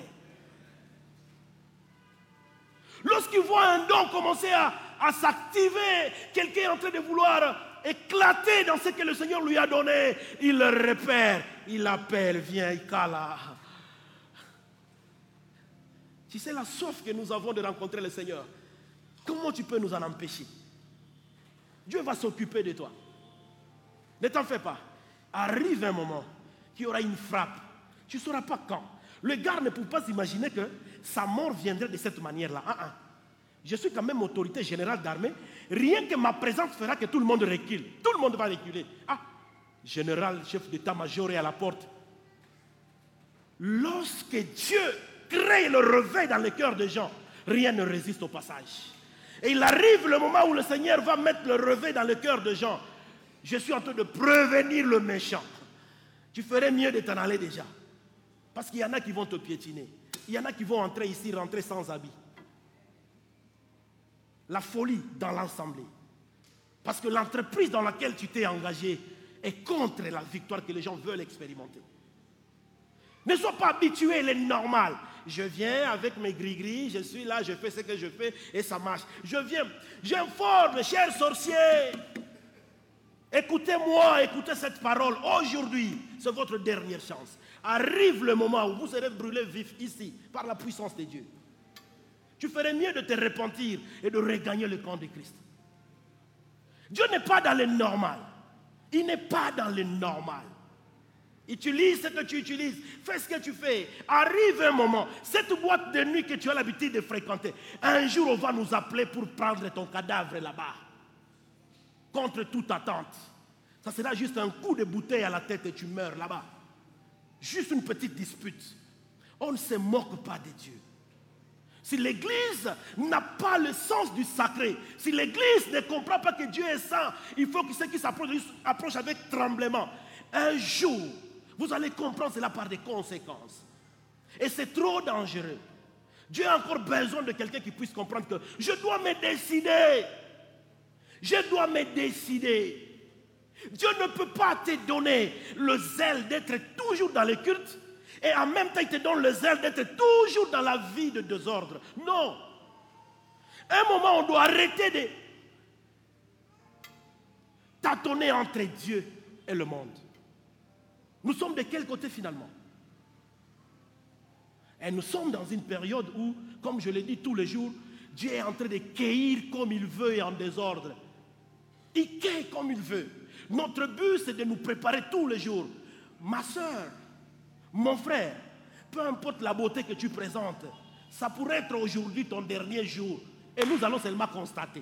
Lorsqu'il voit un don commencer à s'activer, quelqu'un est en train de vouloir éclater dans ce que le Seigneur lui a donné, il le repère, il l'appelle, viens, Ikala. Tu sais la soif que nous avons de rencontrer le Seigneur. Comment tu peux nous en empêcher? Dieu va s'occuper de toi. Ne t'en fais pas. Arrive un moment qu'il y aura une frappe. Tu ne sauras pas quand. Le gars ne peut pas s'imaginer que sa mort viendrait de cette manière-là. Je suis quand même autorité générale d'armée. Rien que ma présence fera que tout le monde recule. Tout le monde va reculer. Général, chef d'état-major est à la porte. Lorsque Dieu crée le réveil dans le cœur des gens, rien ne résiste au passage. Et il arrive le moment où le Seigneur va mettre le réveil dans le cœur des gens. Je suis en train de prévenir le méchant. Tu ferais mieux de t'en aller déjà. Parce qu'il y en a qui vont te piétiner. Il y en a qui vont entrer ici, rentrer sans habit. La folie dans l'assemblée. Parce que l'entreprise dans laquelle tu t'es engagé est contre la victoire que les gens veulent expérimenter. Ne sois pas habitué, il est normal. Je viens avec mes gris-gris, je suis là, je fais ce que je fais et ça marche. Je viens, j'informe, chers sorciers. Écoutez-moi, écoutez cette parole. Aujourd'hui, c'est votre dernière chance. Arrive le moment où vous serez brûlés vifs ici, par la puissance de Dieu. Tu ferais mieux de te repentir et de regagner le camp de Christ. Dieu n'est pas dans le normal. Il n'est pas dans le normal. Utilise ce que tu utilises. Fais ce que tu fais. Arrive un moment. Cette boîte de nuit que tu as l'habitude de fréquenter, un jour on va nous appeler pour prendre ton cadavre là-bas. Contre toute attente. Ça sera juste un coup de bouteille à la tête et tu meurs là-bas. Juste une petite dispute. On ne se moque pas de Dieu. Si l'Église n'a pas le sens du sacré, si l'Église ne comprend pas que Dieu est saint, il faut que ceux qui s'approchent avec tremblement. Un jour, vous allez comprendre cela par des conséquences. Et c'est trop dangereux. Dieu a encore besoin de quelqu'un qui puisse comprendre que je dois me décider. Je dois me décider. Dieu ne peut pas te donner le zèle d'être toujours dans le culte et en même temps il te donne le zèle d'être toujours dans la vie de désordre. Non. Un moment on doit arrêter de tâtonner entre Dieu et le monde. Nous sommes de quel côté finalement? Et nous sommes dans une période où, comme je l'ai dit tous les jours, Dieu est en train de cueillir comme il veut et en désordre. Il cueille comme il veut. Notre but, c'est de nous préparer tous les jours. Ma soeur, mon frère, peu importe la beauté que tu présentes, ça pourrait être aujourd'hui ton dernier jour. Et nous allons seulement constater.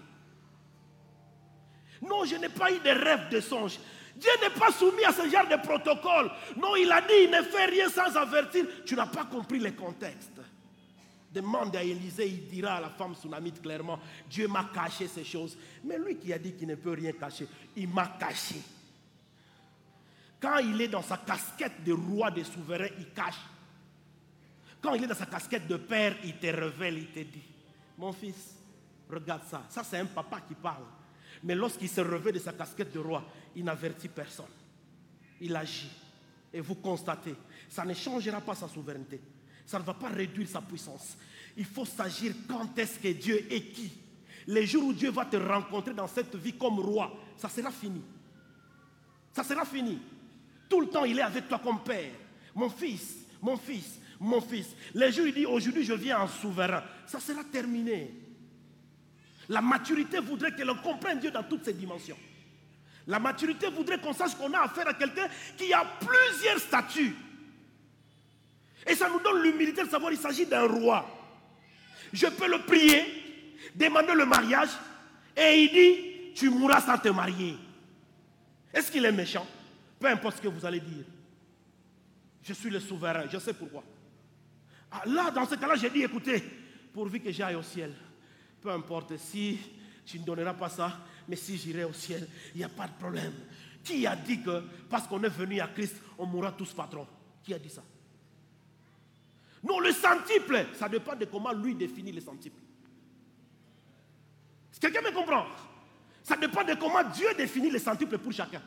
Non, je n'ai pas eu de rêve, de songe. Dieu n'est pas soumis à ce genre de protocole. Non, il a dit, il ne fait rien sans avertir. Tu n'as pas compris le contexte. Demande à Élisée, il dira à la femme sunamite clairement, Dieu m'a caché ces choses. Mais lui qui a dit qu'il ne peut rien cacher, il m'a caché. Quand il est dans sa casquette de roi, de souverain, il cache. Quand il est dans sa casquette de père, il te révèle, il te dit, mon fils, regarde ça. Ça, c'est un papa qui parle. Mais lorsqu'il se revêt de sa casquette de roi, il n'avertit personne. Il agit. Et vous constatez, ça ne changera pas sa souveraineté. Ça ne va pas réduire sa puissance. Il faut s'agir quand est-ce que Dieu est qui. Les jours où Dieu va te rencontrer dans cette vie comme roi, ça sera fini. Ça sera fini. Tout le temps, il est avec toi comme père. Mon fils, mon fils, mon fils. Les jours, il dit, aujourd'hui, je viens en souverain. Ça sera terminé. La maturité voudrait que l'on comprenne Dieu dans toutes ses dimensions. La maturité voudrait qu'on sache qu'on a affaire à quelqu'un qui a plusieurs statuts. Et ça nous donne l'humilité de savoir qu'il s'agit d'un roi. Je peux le prier, demander le mariage, et il dit, tu mourras sans te marier. Est-ce qu'il est méchant? Peu importe ce que vous allez dire. Je suis le souverain, je sais pourquoi. Ah, là, dans ce cas-là, j'ai dit, écoutez, pourvu que j'aille au ciel, peu importe si tu ne donneras pas ça, mais si j'irai au ciel, il n'y a pas de problème. Qui a dit que parce qu'on est venu à Christ, on mourra tous patrons? Qui a dit ça? Non, le centuple, ça dépend de comment lui définit le centuple. Est-ce que quelqu'un me comprend? Ça dépend de comment Dieu définit le centuple pour chacun.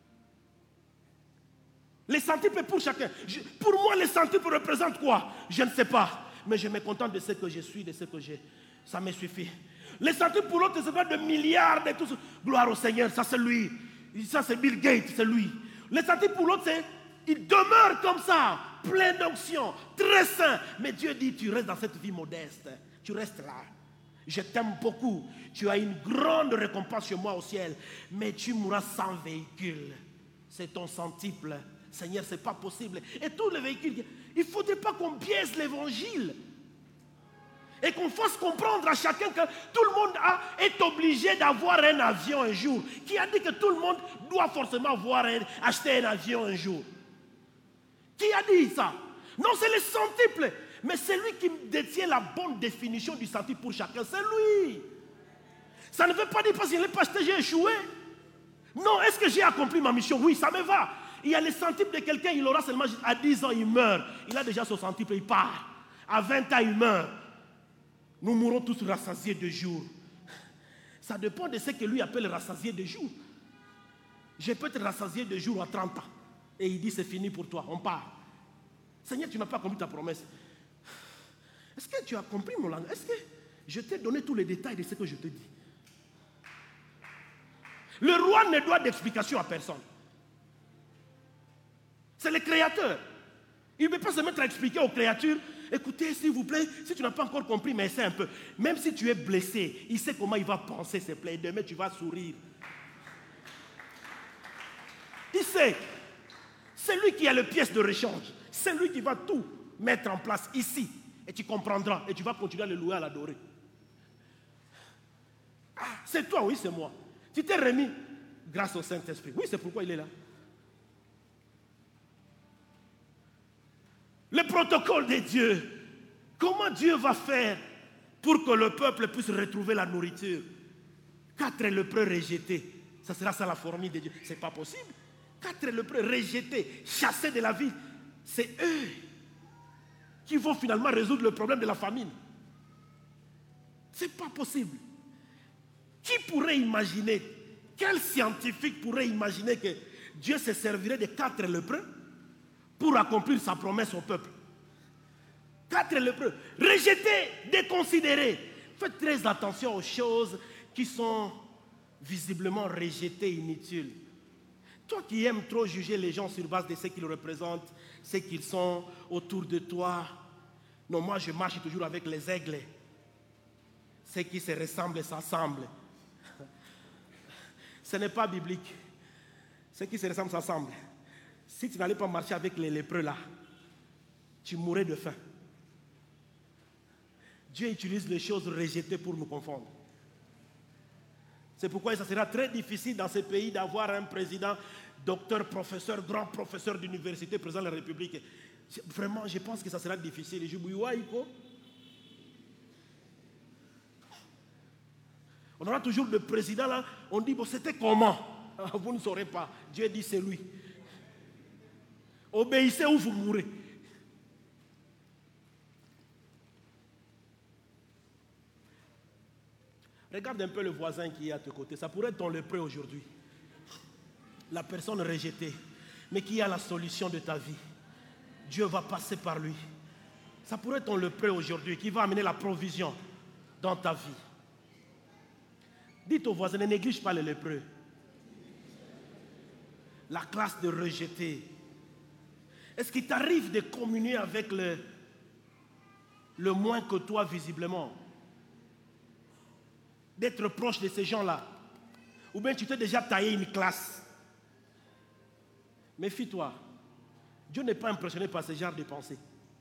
Les centuples pour chacun. Pour moi, les centuples représentent quoi? Je ne sais pas. Mais je me contente de ce que je suis, de ce que j'ai. Ça me suffit. Les centuples pour l'autre, c'est pas de milliards, de tout ça. Gloire au Seigneur, ça c'est lui. Ça c'est Bill Gates, c'est lui. Les centuples pour l'autre, c'est il demeure comme ça, plein d'onction, très saint. Mais Dieu dit, tu restes dans cette vie modeste. Tu restes là. Je t'aime beaucoup. Tu as une grande récompense chez moi au ciel. Mais tu mourras sans véhicule. C'est ton centuple. Seigneur, ce n'est pas possible. Et tous les véhicules, il ne faudrait pas qu'on biaise l'évangile. Et qu'on fasse comprendre à chacun que tout le monde est obligé d'avoir un avion un jour. Qui a dit que tout le monde doit forcément acheter un avion un jour? Qui a dit ça? Non, c'est le centuple. Mais c'est lui qui détient la bonne définition du centuple pour chacun. C'est lui. Ça ne veut pas dire parce qu'il n'est pas acheté, j'ai échoué. Non, est-ce que j'ai accompli ma mission? Oui, ça me va. Il y a le centuple de quelqu'un, il aura seulement à 10 ans, il meurt. Il a déjà son centuple, il part. À 20 ans, il meurt. Nous mourrons tous rassasiés de jour. Ça dépend de ce que lui appelle rassasié de jour. Je peux être rassasié de jour à 30 ans. Et il dit, c'est fini pour toi, on part. Seigneur, tu n'as pas accompli ta promesse. Est-ce que tu as compris mon langage? Est-ce que je t'ai donné tous les détails de ce que je te dis? Le roi ne doit d'explication à personne. C'est le créateur. Il ne peut pas se mettre à expliquer aux créatures, écoutez, s'il vous plaît, si tu n'as pas encore compris, mais essaie un peu. Même si tu es blessé, il sait comment il va penser ses plaies. Demain, tu vas sourire. Il sait. C'est lui qui a le pièce de rechange. C'est lui qui va tout mettre en place ici. Et tu comprendras. Et tu vas continuer à le louer, à l'adorer. Ah, c'est toi, oui, c'est moi. Tu t'es remis grâce au Saint-Esprit. Oui, c'est pourquoi il est là. Le protocole de Dieu. Comment Dieu va faire pour que le peuple puisse retrouver la nourriture? 4 lépreux rejetés. Ça sera ça la formule de Dieu. Ce n'est pas possible. 4 lépreux rejetés, chassés de la vie. C'est eux qui vont finalement résoudre le problème de la famine. Ce n'est pas possible. Qui pourrait imaginer, quel scientifique pourrait imaginer que Dieu se servirait de 4 lépreux pour accomplir sa promesse au peuple? 4 lépreux, rejetés, déconsidérés. Faites très attention aux choses qui sont visiblement rejetées, inutiles. Toi qui aimes trop juger les gens sur base de ce qu'ils représentent, ce qu'ils sont autour de toi. Non, moi je marche toujours avec les aigles. Ceux qui se ressemblent s'assemblent. Ce n'est pas biblique. Ceux qui se ressemblent s'assemblent. Si tu n'allais pas marcher avec les lépreux là, tu mourrais de faim. Dieu utilise les choses rejetées pour nous confondre. C'est pourquoi ça sera très difficile dans ce pays d'avoir un président, docteur, professeur, grand professeur d'université, président de la République. Vraiment, je pense que ça sera difficile. On aura toujours le président là, on dit, bon, c'était comment? Vous ne saurez pas. Dieu dit, c'est lui. Obéissez ou vous mourrez. Regarde un peu le voisin qui est à tes côtés. Ça pourrait être ton lépreux aujourd'hui. La personne rejetée, mais qui a la solution de ta vie. Dieu va passer par lui. Ça pourrait être ton lépreux aujourd'hui qui va amener la provision dans ta vie. Dites au voisin, ne néglige pas les lépreux. La classe de rejetés. Est-ce qu'il t'arrive de communier avec le moins que toi visiblement? D'être proche de ces gens-là? Ou bien tu t'es déjà taillé une classe? Méfie-toi. Dieu n'est pas impressionné par ce genre de pensée.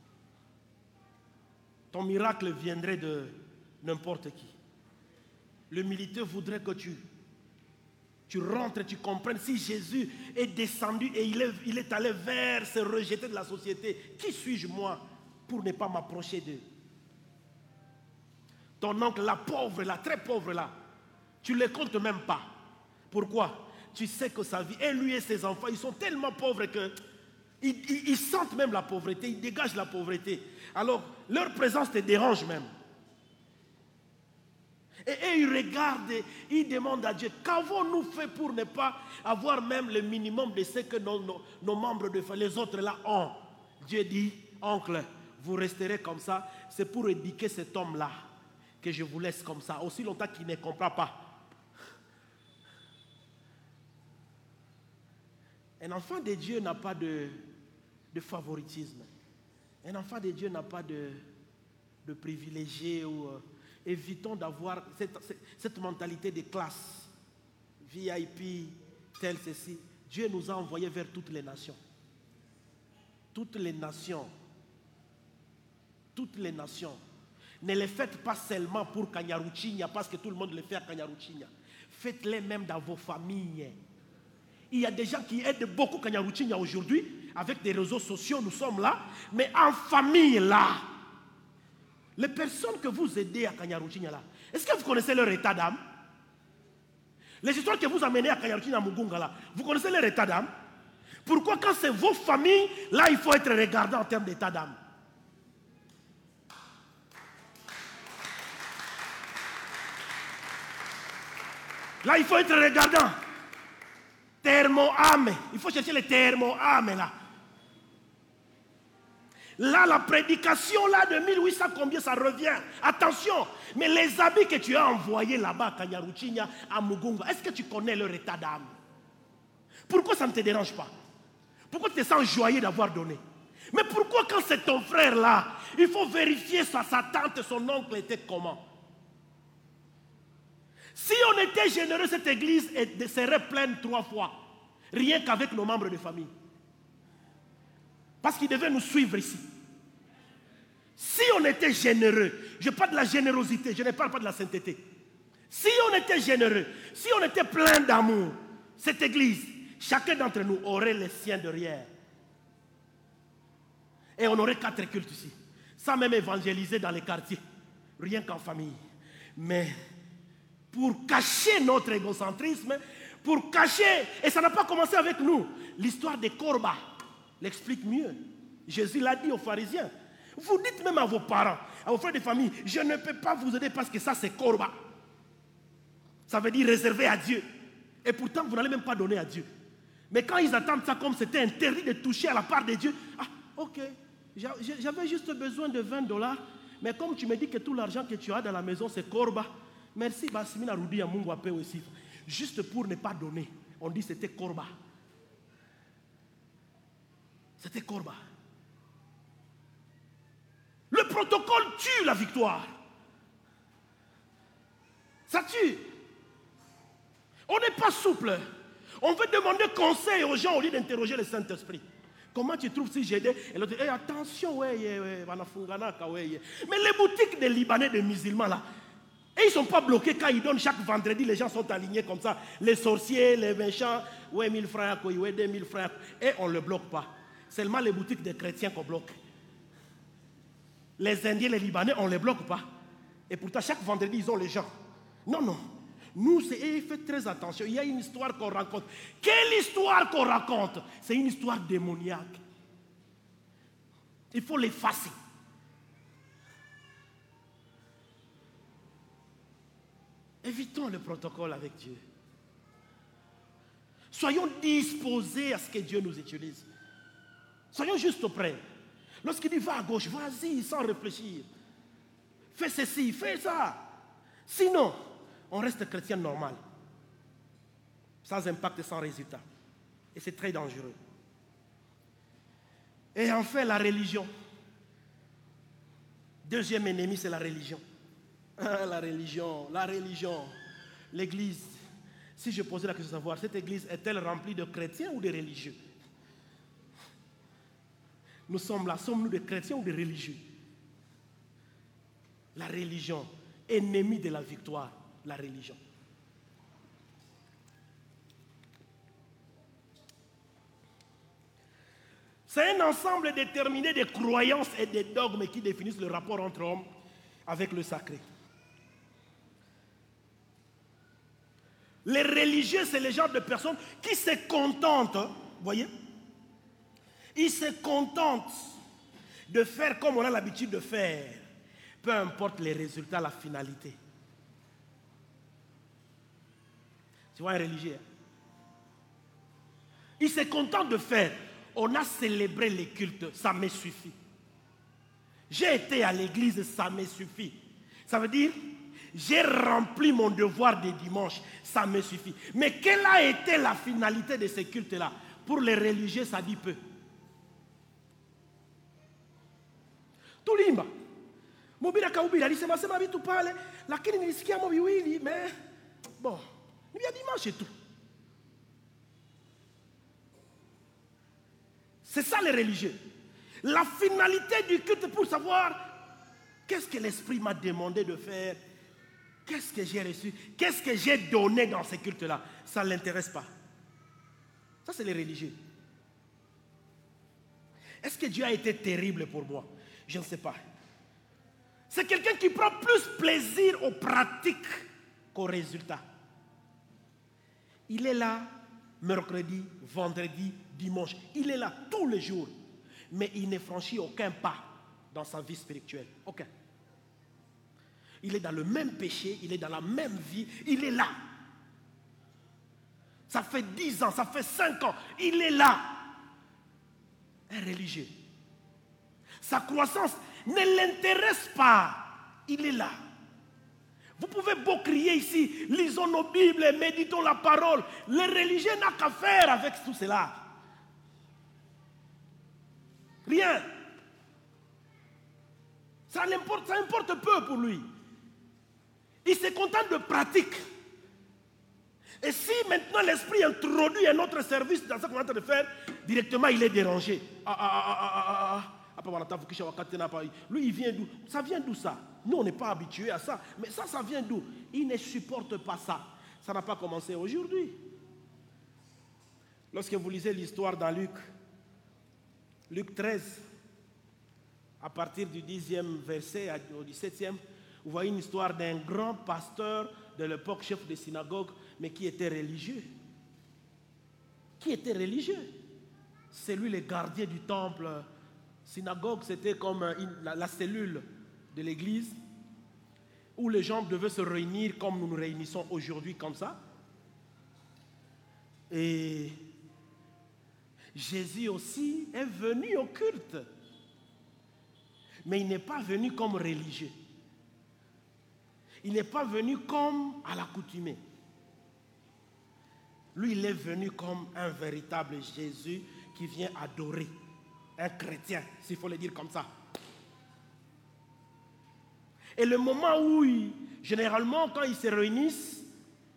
Ton miracle viendrait de n'importe qui. L'humilité voudrait que tu Tu rentres et tu comprends si Jésus est descendu et il est allé vers se rejeter de la société. Qui suis-je moi pour ne pas m'approcher d'eux? Ton oncle, la pauvre là, très pauvre là, tu ne les comptes même pas. Pourquoi? Tu sais que sa vie, et lui et ses enfants, ils sont tellement pauvres que ils sentent même la pauvreté, ils dégagent la pauvreté. Alors, leur présence te dérange même. Et ils regardent, ils demandent à Dieu, qu'avons-nous fait pour ne pas avoir même le minimum de ce que nos membres de famille, les autres là ont? Dieu dit, oncle, vous resterez comme ça, c'est pour éduquer cet homme-là que je vous laisse comme ça, aussi longtemps qu'il ne comprend pas. Un enfant de Dieu n'a pas de favoritisme. Un enfant de Dieu n'a pas de privilégié. Évitons d'avoir cette mentalité de classe. VIP, tel, ceci. Dieu nous a envoyés vers toutes les nations. Toutes les nations. Toutes les nations. Ne les faites pas seulement pour Kanyaruchinya, parce que tout le monde le fait à Kanyaruchinya. Faites-les même dans vos familles. Il y a des gens qui aident beaucoup Kanyaruchinya aujourd'hui. Avec des réseaux sociaux, nous sommes là. Mais en famille, là. Les personnes que vous aidez à Kanyaruchinya, là. Est-ce que vous connaissez leur état d'âme? Les histoires que vous amenez à Kanyaruchinya, à Mugunga, là. Vous connaissez leur état d'âme? Pourquoi quand c'est vos familles, là, il faut être regardé en termes d'état d'âme? Là, il faut être regardant. Thermo-âme. Il faut chercher les thermo-âmes là. Là, la prédication là de 1800, combien ça revient? Attention, mais les habits que tu as envoyés là-bas à Kanyaruchinya, à Mugunga, est-ce que tu connais leur état d'âme? Pourquoi ça ne te dérange pas? Pourquoi tu te sens joyeux d'avoir donné? Mais pourquoi quand c'est ton frère là, il faut vérifier sa tante, son oncle était comment? Si on était généreux, cette église serait pleine 3 fois. Rien qu'avec nos membres de famille. Parce qu'ils devaient nous suivre ici. Si on était généreux, je parle de la générosité, je ne parle pas de la sainteté. Si on était généreux, si on était plein d'amour, cette église, chacun d'entre nous aurait les siens derrière. Et on aurait 4 cultes ici. Sans même évangéliser dans les quartiers. Rien qu'en famille. Mais pour cacher notre égocentrisme, pour cacher, et ça n'a pas commencé avec nous, l'histoire des Korba l'explique mieux. Jésus l'a dit aux pharisiens. Vous dites même à vos parents, à vos frères de famille, je ne peux pas vous aider parce que ça c'est Korba. Ça veut dire réservé à Dieu. Et pourtant vous n'allez même pas donner à Dieu. Mais quand ils attendent ça comme c'était interdit de toucher à la part de Dieu, ah ok, j'avais juste besoin de $20, mais comme tu me dis que tout l'argent que tu as dans la maison c'est Korba, merci, Basimina Rudi à Mungu Ape aussi. Juste pour ne pas donner. On dit c'était Korba. C'était Korba. Le protocole tue la victoire. Ça tue. On n'est pas souple. On veut demander conseil aux gens au lieu d'interroger le Saint-Esprit. Comment tu trouves si j'ai aidé? Et l'autre dit, attention, mais les boutiques des Libanais, des musulmans là, et ils ne sont pas bloqués quand ils donnent chaque vendredi, les gens sont alignés comme ça. Les sorciers, les méchants, ouais 1000 francs, ouais 2000 francs. Et on ne le bloque pas. Seulement les boutiques des chrétiens qu'on bloque. Les Indiens, les Libanais, on ne les bloque pas. Et pourtant, chaque vendredi, ils ont les gens. Non, non. Nous, faites très attention. Il y a une histoire qu'on raconte. Quelle histoire qu'on raconte? C'est une histoire démoniaque. Il faut l'effacer. Évitons le protocole avec Dieu. Soyons disposés à ce que Dieu nous utilise. Soyons juste prêts. Lorsqu'il dit va à gauche, vas-y sans réfléchir. Fais ceci, fais ça. Sinon, on reste chrétien normal. Sans impact et sans résultat. Et c'est très dangereux. Et enfin, la religion. Deuxième ennemi, c'est la religion. La religion, l'église. Si je posais la question de savoir, cette église est-elle remplie de chrétiens ou de religieux? Nous sommes là, sommes-nous des chrétiens ou des religieux? La religion, ennemi de la victoire, la religion. C'est un ensemble déterminé de croyances et de dogmes qui définissent le rapport entre hommes avec le sacré. Les religieux, c'est le genre de personnes qui se contentent, vous voyez, ils se contentent de faire comme on a l'habitude de faire, peu importe les résultats, la finalité. Tu vois un religieux, il se contente de faire. On a célébré les cultes, ça me suffit. J'ai été à l'église, ça me suffit. Ça veut dire, j'ai rempli mon devoir de dimanche, ça me suffit. Mais quelle a été la finalité de ces cultes-là? Pour les religieux, ça dit peu. Tout limba. Mobila kaubila, il s'est ma vie tout parle. La kini nilisikia mobi wili, mais bon, il y a dimanche et tout. C'est ça les religieux. La finalité du culte pour savoir qu'est-ce que l'Esprit m'a demandé de faire, qu'est-ce que j'ai reçu, qu'est-ce que j'ai donné dans ces cultes-là, ça ne l'intéresse pas. Ça, c'est les religieux. Est-ce que Dieu a été terrible pour moi? Je ne sais pas. C'est quelqu'un qui prend plus plaisir aux pratiques qu'aux résultats. Il est là mercredi, vendredi, dimanche. Il est là tous les jours. Mais il ne franchit aucun pas dans sa vie spirituelle. Aucun. Il est dans le même péché, il est dans la même vie, il est là. Ça fait 10 ans, ça fait 5 ans, il est là. Un religieux. Sa croissance ne l'intéresse pas. Il est là. Vous pouvez beau crier ici, lisons nos Bibles, méditons la parole. Les religieux n'ont qu'à faire avec tout cela. Rien. Ça importe peu pour lui. Il se contente de pratique. Et si maintenant l'esprit introduit un autre service dans ce qu'on est en train de faire, directement il est dérangé. Lui, il vient d'où? Ça vient d'où ça? Nous, on n'est pas habitués à ça. Mais ça vient d'où? Il ne supporte pas ça. Ça n'a pas commencé aujourd'hui. Lorsque vous lisez l'histoire dans Luc 13, à partir du 10e verset au 17e, vous voyez une histoire d'un grand pasteur de l'époque, chef de synagogue, mais qui était religieux. Qui était religieux? C'est lui le gardien du temple. Synagogue, c'était comme la cellule de l'église où les gens devaient se réunir comme nous nous réunissons aujourd'hui, comme ça. Et Jésus aussi est venu au culte. Mais il n'est pas venu comme religieux. Il n'est pas venu comme à l'accoutumée. Lui, il est venu comme un véritable Jésus qui vient adorer. Un chrétien, s'il faut le dire comme ça. Et le moment où, généralement, quand ils se réunissent,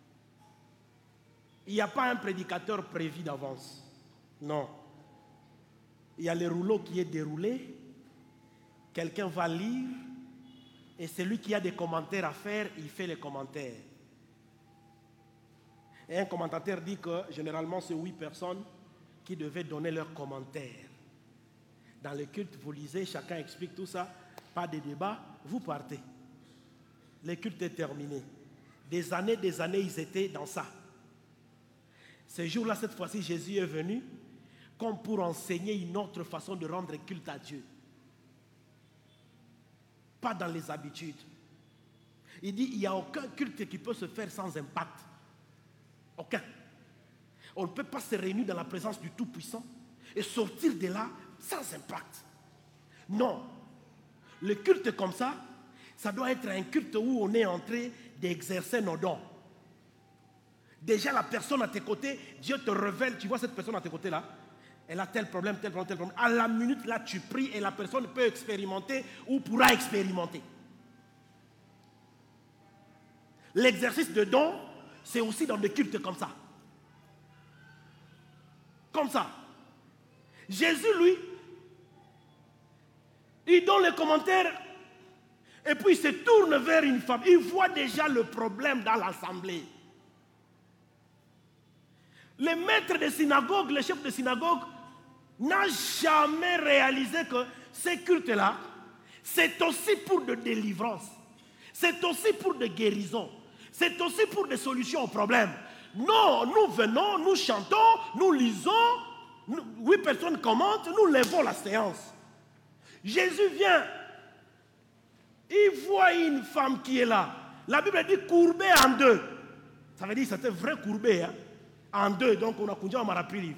il n'y a pas un prédicateur prévu d'avance. Non. Il y a le rouleau qui est déroulé. Quelqu'un va lire. Et celui qui a des commentaires à faire, il fait les commentaires. Et un commentateur dit que, généralement, c'est 8 personnes qui devaient donner leurs commentaires. Dans le culte, vous lisez, chacun explique tout ça, pas de débat, vous partez. Le culte est terminé. Des années, ils étaient dans ça. Ce jour-là, cette fois-ci, Jésus est venu comme pour enseigner une autre façon de rendre culte à Dieu. Pas dans les habitudes. Il dit, il n'y a aucun culte qui peut se faire sans impact. Aucun. On ne peut pas se réunir dans la présence du Tout-Puissant et sortir de là sans impact. Non. Le culte comme ça, ça doit être un culte où on est en train d'exercer nos dons. Déjà la personne à tes côtés, Dieu te révèle, tu vois cette personne à tes côtés là, elle a tel problème, tel problème, tel problème. À la minute là, tu pries et la personne peut expérimenter ou pourra expérimenter. L'exercice de don, c'est aussi dans des cultes comme ça. Comme ça. Jésus, lui, il donne les commentaires et puis il se tourne vers une femme. Il voit déjà le problème dans l'assemblée. Les maîtres de synagogue, les chefs de synagogue, n'a jamais réalisé que ces cultes-là, c'est aussi pour de délivrance. C'est aussi pour de guérison. C'est aussi pour des solutions aux problèmes. Non, nous venons, nous chantons, nous lisons, 8 personnes commentent, nous levons la séance. Jésus vient, il voit une femme qui est là. La Bible dit courbée en deux. Ça veut dire que c'était vrai courbé, hein? En deux, donc on a conduit à marapili.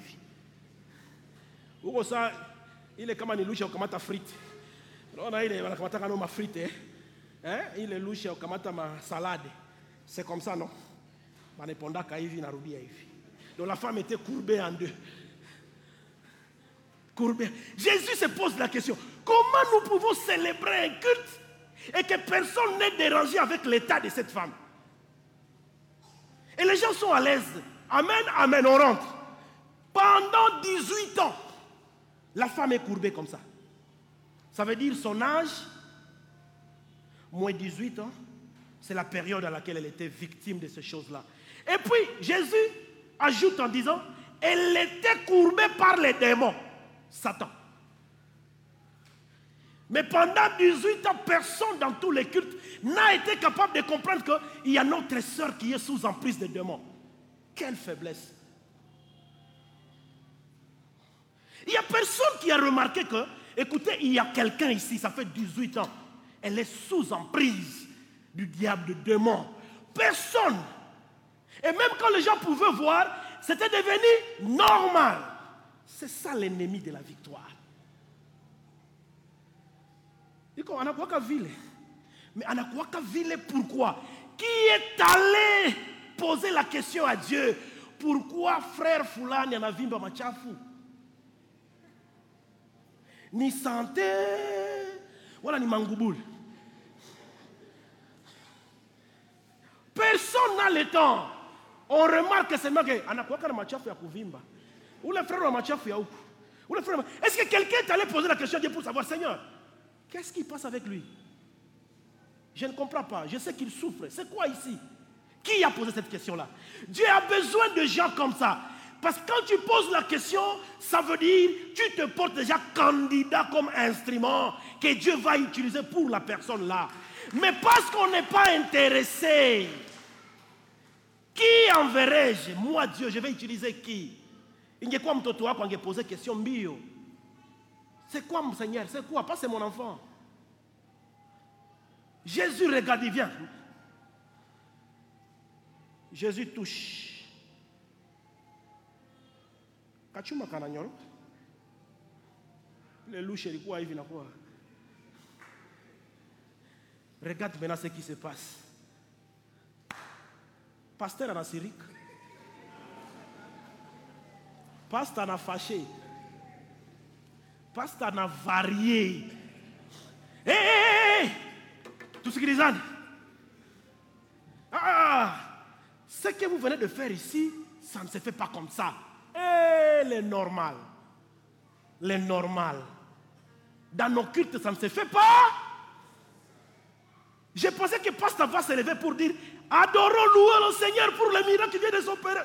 Ou ça, il est comme un louche au kamata frite. On a il est kamata ma frite, hein? Il est louche au kamata ma salade. C'est comme ça, non? Donc la femme était courbée en deux. Courbée. Jésus se pose la question, comment nous pouvons célébrer un culte et que personne n'est dérangé avec l'état de cette femme? Et les gens sont à l'aise. Amen, amen, on rentre. Pendant 18 ans, la femme est courbée comme ça. Ça veut dire son âge, moins 18 ans, c'est la période à laquelle elle était victime de ces choses-là. Et puis, Jésus ajoute en disant, elle était courbée par les démons, Satan. Mais pendant 18 ans, personne dans tous les cultes n'a été capable de comprendre qu'il y a notre sœur qui est sous emprise des démons. Quelle faiblesse! Il n'y a personne qui a remarqué que, écoutez, il y a quelqu'un ici, ça fait 18 ans, elle est sous emprise du diable, de démons. Personne. Et même quand les gens pouvaient voir, c'était devenu normal. C'est ça l'ennemi de la victoire. Mais Anakwakaville, pourquoi? Qui est allé poser la question à Dieu? Pourquoi frère Fulani anavimba machafu? Ni santé, voilà ni mangoubul. Personne n'a le temps. On remarque seulement que anakwaka na machafu ya kuvimba. Ou le frère na machafu ya huku. Est-ce que quelqu'un est allé poser la question à Dieu pour savoir, Seigneur, qu'est-ce qui passe avec lui? Je ne comprends pas. Je sais qu'il souffre. C'est quoi ici? Qui a posé cette question-là? Dieu a besoin de gens comme ça. Parce que quand tu poses la question, ça veut dire que tu te portes déjà candidat comme instrument que Dieu va utiliser pour la personne là. Mais parce qu'on n'est pas intéressé, qui enverrai-je? Moi, Dieu, je vais utiliser qui? Il y a quoi m'totoa quand j'ai posé question bio? C'est quoi mon Seigneur? C'est quoi? Pas c'est mon enfant. Jésus regarde, il vient. Jésus touche. Kachuma kananyoro. Le louche il quoi, il vient quoi? Regarde maintenant ce qui se passe. Pasteur en Syrie. Pasteur en fâché. Pasteur en varié. Hé! Tout ce qui les a. Ce que vous venez de faire ici, ça ne se fait pas comme ça. Les normal. Les normal. Dans nos cultes, ça ne se fait pas. Je pensais que pasteur va se lever pour dire adorons, louons le Seigneur pour le miracle qui vient de s'opérer.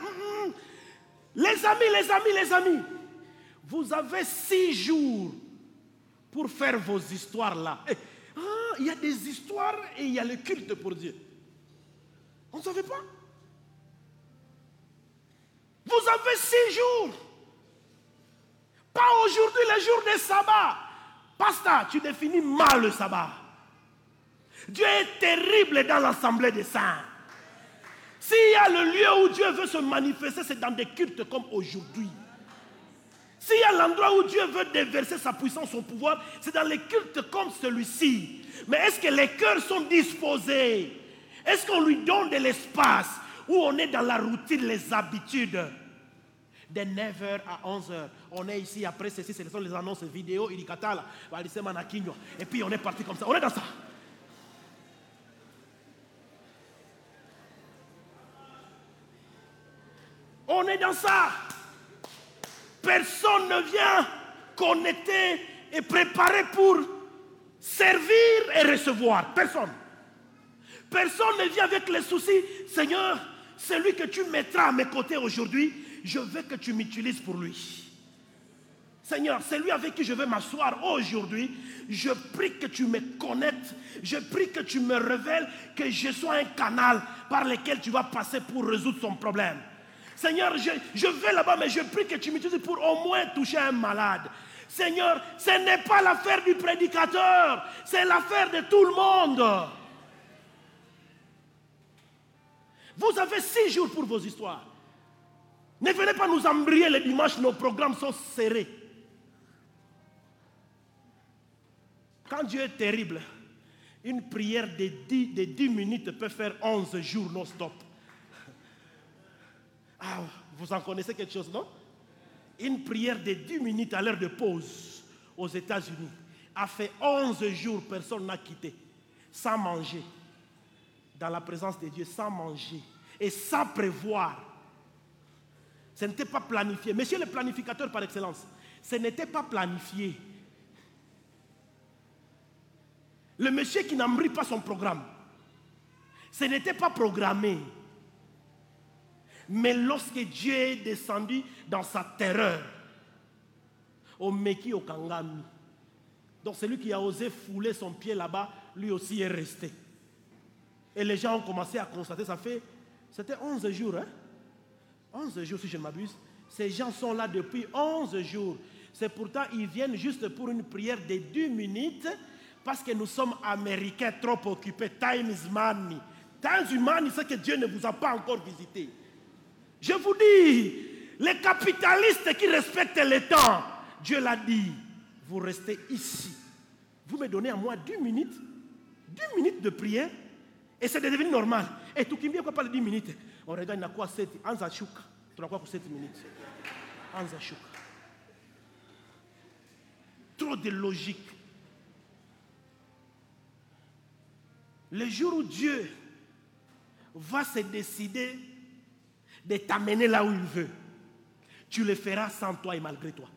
Les amis, vous avez 6 jours pour faire vos histoires là. Il y a des histoires et il y a le culte pour Dieu. On ne savait pas. Vous avez 6 jours. Pas aujourd'hui, le jour des sabbats. Pasteur, tu définis mal le sabbat. Dieu est terrible dans l'assemblée des saints. S'il y a le lieu où Dieu veut se manifester, c'est dans des cultes comme aujourd'hui. S'il y a l'endroit où Dieu veut déverser sa puissance, son pouvoir, c'est dans les cultes comme celui-ci. Mais est-ce que les cœurs sont disposés? Est-ce qu'on lui donne de l'espace? Ou on est dans la routine, les habitudes? De 9h à 11h. On est ici, après ceci, ce sont les annonces vidéo, et puis on est parti comme ça. On est dans ça. On est dans ça. Personne ne vient connecter et préparer pour servir et recevoir. Personne. Personne ne vient avec les soucis. Seigneur, celui que tu mettras à mes côtés aujourd'hui, je veux que tu m'utilises pour lui. Seigneur, c'est lui avec qui je vais m'asseoir aujourd'hui. Je prie que tu me connectes. Je prie que tu me révèles que je sois un canal par lequel tu vas passer pour résoudre son problème. Seigneur, je vais là-bas, mais je prie que tu m'utilises pour au moins toucher un malade. Seigneur, ce n'est pas l'affaire du prédicateur, c'est l'affaire de tout le monde. Vous avez 6 jours pour vos histoires. Ne venez pas nous embryer le dimanche, nos programmes sont serrés. Quand Dieu est terrible, une prière de 10 minutes peut faire 11 jours non-stop. Ah, vous en connaissez quelque chose, non? Une prière de 10 minutes à l'heure de pause aux États-Unis a fait 11 jours, personne n'a quitté, sans manger, dans la présence de Dieu, sans manger et sans prévoir. Ce n'était pas planifié. Monsieur le planificateur par excellence, ce n'était pas planifié. Le monsieur qui n'embrit pas son programme, ce n'était pas programmé. Mais lorsque Dieu est descendu dans sa terreur, au Meki, au Kangami, donc celui qui a osé fouler son pied là-bas, lui aussi est resté. Et les gens ont commencé à constater, c'était 11 jours, hein? 11 jours si je ne m'abuse. Ces gens sont là depuis 11 jours. C'est pourtant, ils viennent juste pour une prière de 10 minutes, parce que nous sommes Américains trop occupés. Time is money. Time is money, c'est que Dieu ne vous a pas encore visité. Je vous dis, les capitalistes qui respectent le temps, Dieu l'a dit, vous restez ici. Vous me donnez à moi 10 minutes de prière, et c'est devenu normal. Et tout qui me dit quoi parle de 10 minutes, on regarde à quoi 7, Anza Chouka, tu n'as quoi pour 7 minutes. Anza Chouka. Trop de logique. Le jour où Dieu va se décider de t'amener là où il veut, tu le feras sans toi et malgré toi.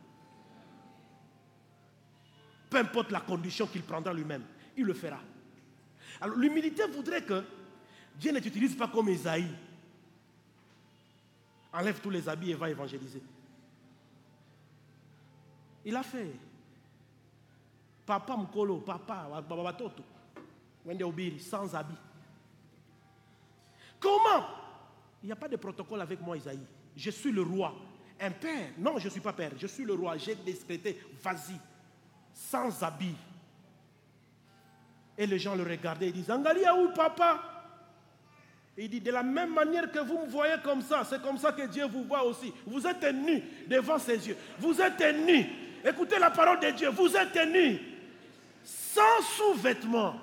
Peu importe la condition qu'il prendra lui-même, il le fera. Alors l'humilité voudrait que Dieu ne t'utilise pas comme Esaïe. Enlève tous les habits et va évangéliser. Il a fait. Papa Mkolo, papa, Babatoto. Sans habit. Comment? Il n'y a pas de protocole avec moi, Isaïe. Je suis le roi. Un père? Non, je ne suis pas père. Je suis le roi. J'ai décrété, vas-y, sans habit. Et les gens le regardaient et disaient, Angalia où papa? Il dit, de la même manière que vous me voyez comme ça, c'est comme ça que Dieu vous voit aussi. Vous êtes nus devant ses yeux. Vous êtes nus. Écoutez la parole de Dieu. Vous êtes nus. Sans sous-vêtements.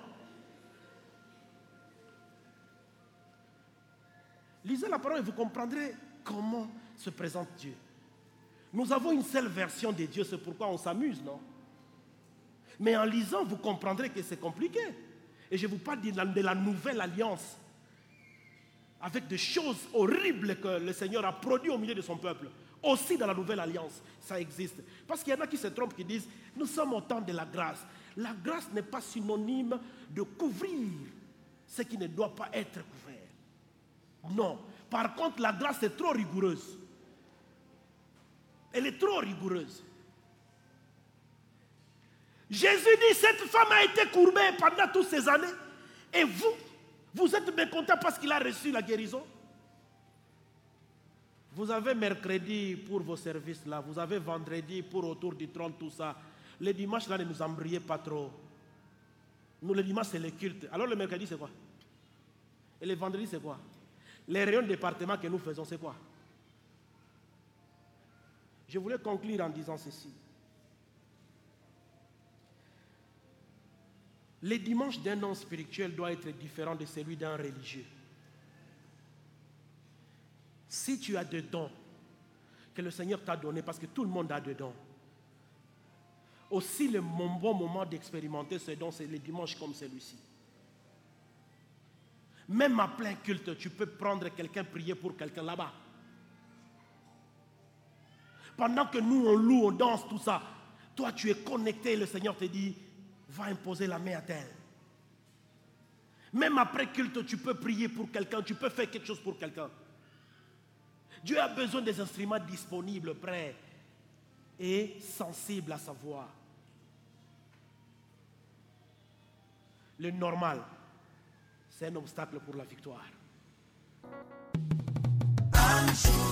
Lisez la parole et vous comprendrez comment se présente Dieu. Nous avons une seule version de Dieu, c'est pourquoi on s'amuse, non? Mais en lisant, vous comprendrez que c'est compliqué. Et je vous parle de la nouvelle alliance, avec des choses horribles que le Seigneur a produites au milieu de son peuple. Aussi dans la nouvelle alliance, ça existe. Parce qu'il y en a qui se trompent, qui disent, nous sommes au temps de la grâce. La grâce n'est pas synonyme de couvrir ce qui ne doit pas être couvert. Non. Par contre, la grâce est trop rigoureuse. Elle est trop rigoureuse. Jésus dit, cette femme a été courbée pendant toutes ces années. Et vous êtes mécontents parce qu'il a reçu la guérison. Vous avez mercredi pour vos services là. Vous avez vendredi pour autour du trône, tout ça. Le dimanche là, ne nous embrayez pas trop. Nous, le dimanche, c'est le culte. Alors le mercredi, c'est quoi? Et le vendredi, c'est quoi? Les réunions de département que nous faisons, c'est quoi? Je voulais conclure en disant ceci. Le dimanche d'un homme spirituel doit être différent de celui d'un religieux. Si tu as des dons que le Seigneur t'a donnés, parce que tout le monde a des dons, aussi le bon moment d'expérimenter ces dons, c'est les dimanches comme celui-ci. Même à plein culte, tu peux prendre quelqu'un, prier pour quelqu'un là-bas. Pendant que nous, on loue, on danse, tout ça, toi, tu es connecté, le Seigneur te dit, va imposer la main à terre. Même après culte, tu peux prier pour quelqu'un, tu peux faire quelque chose pour quelqu'un. Dieu a besoin des instruments disponibles, prêts. et sensible à sa voix. Le normal, c'est un obstacle pour la victoire. Un jour.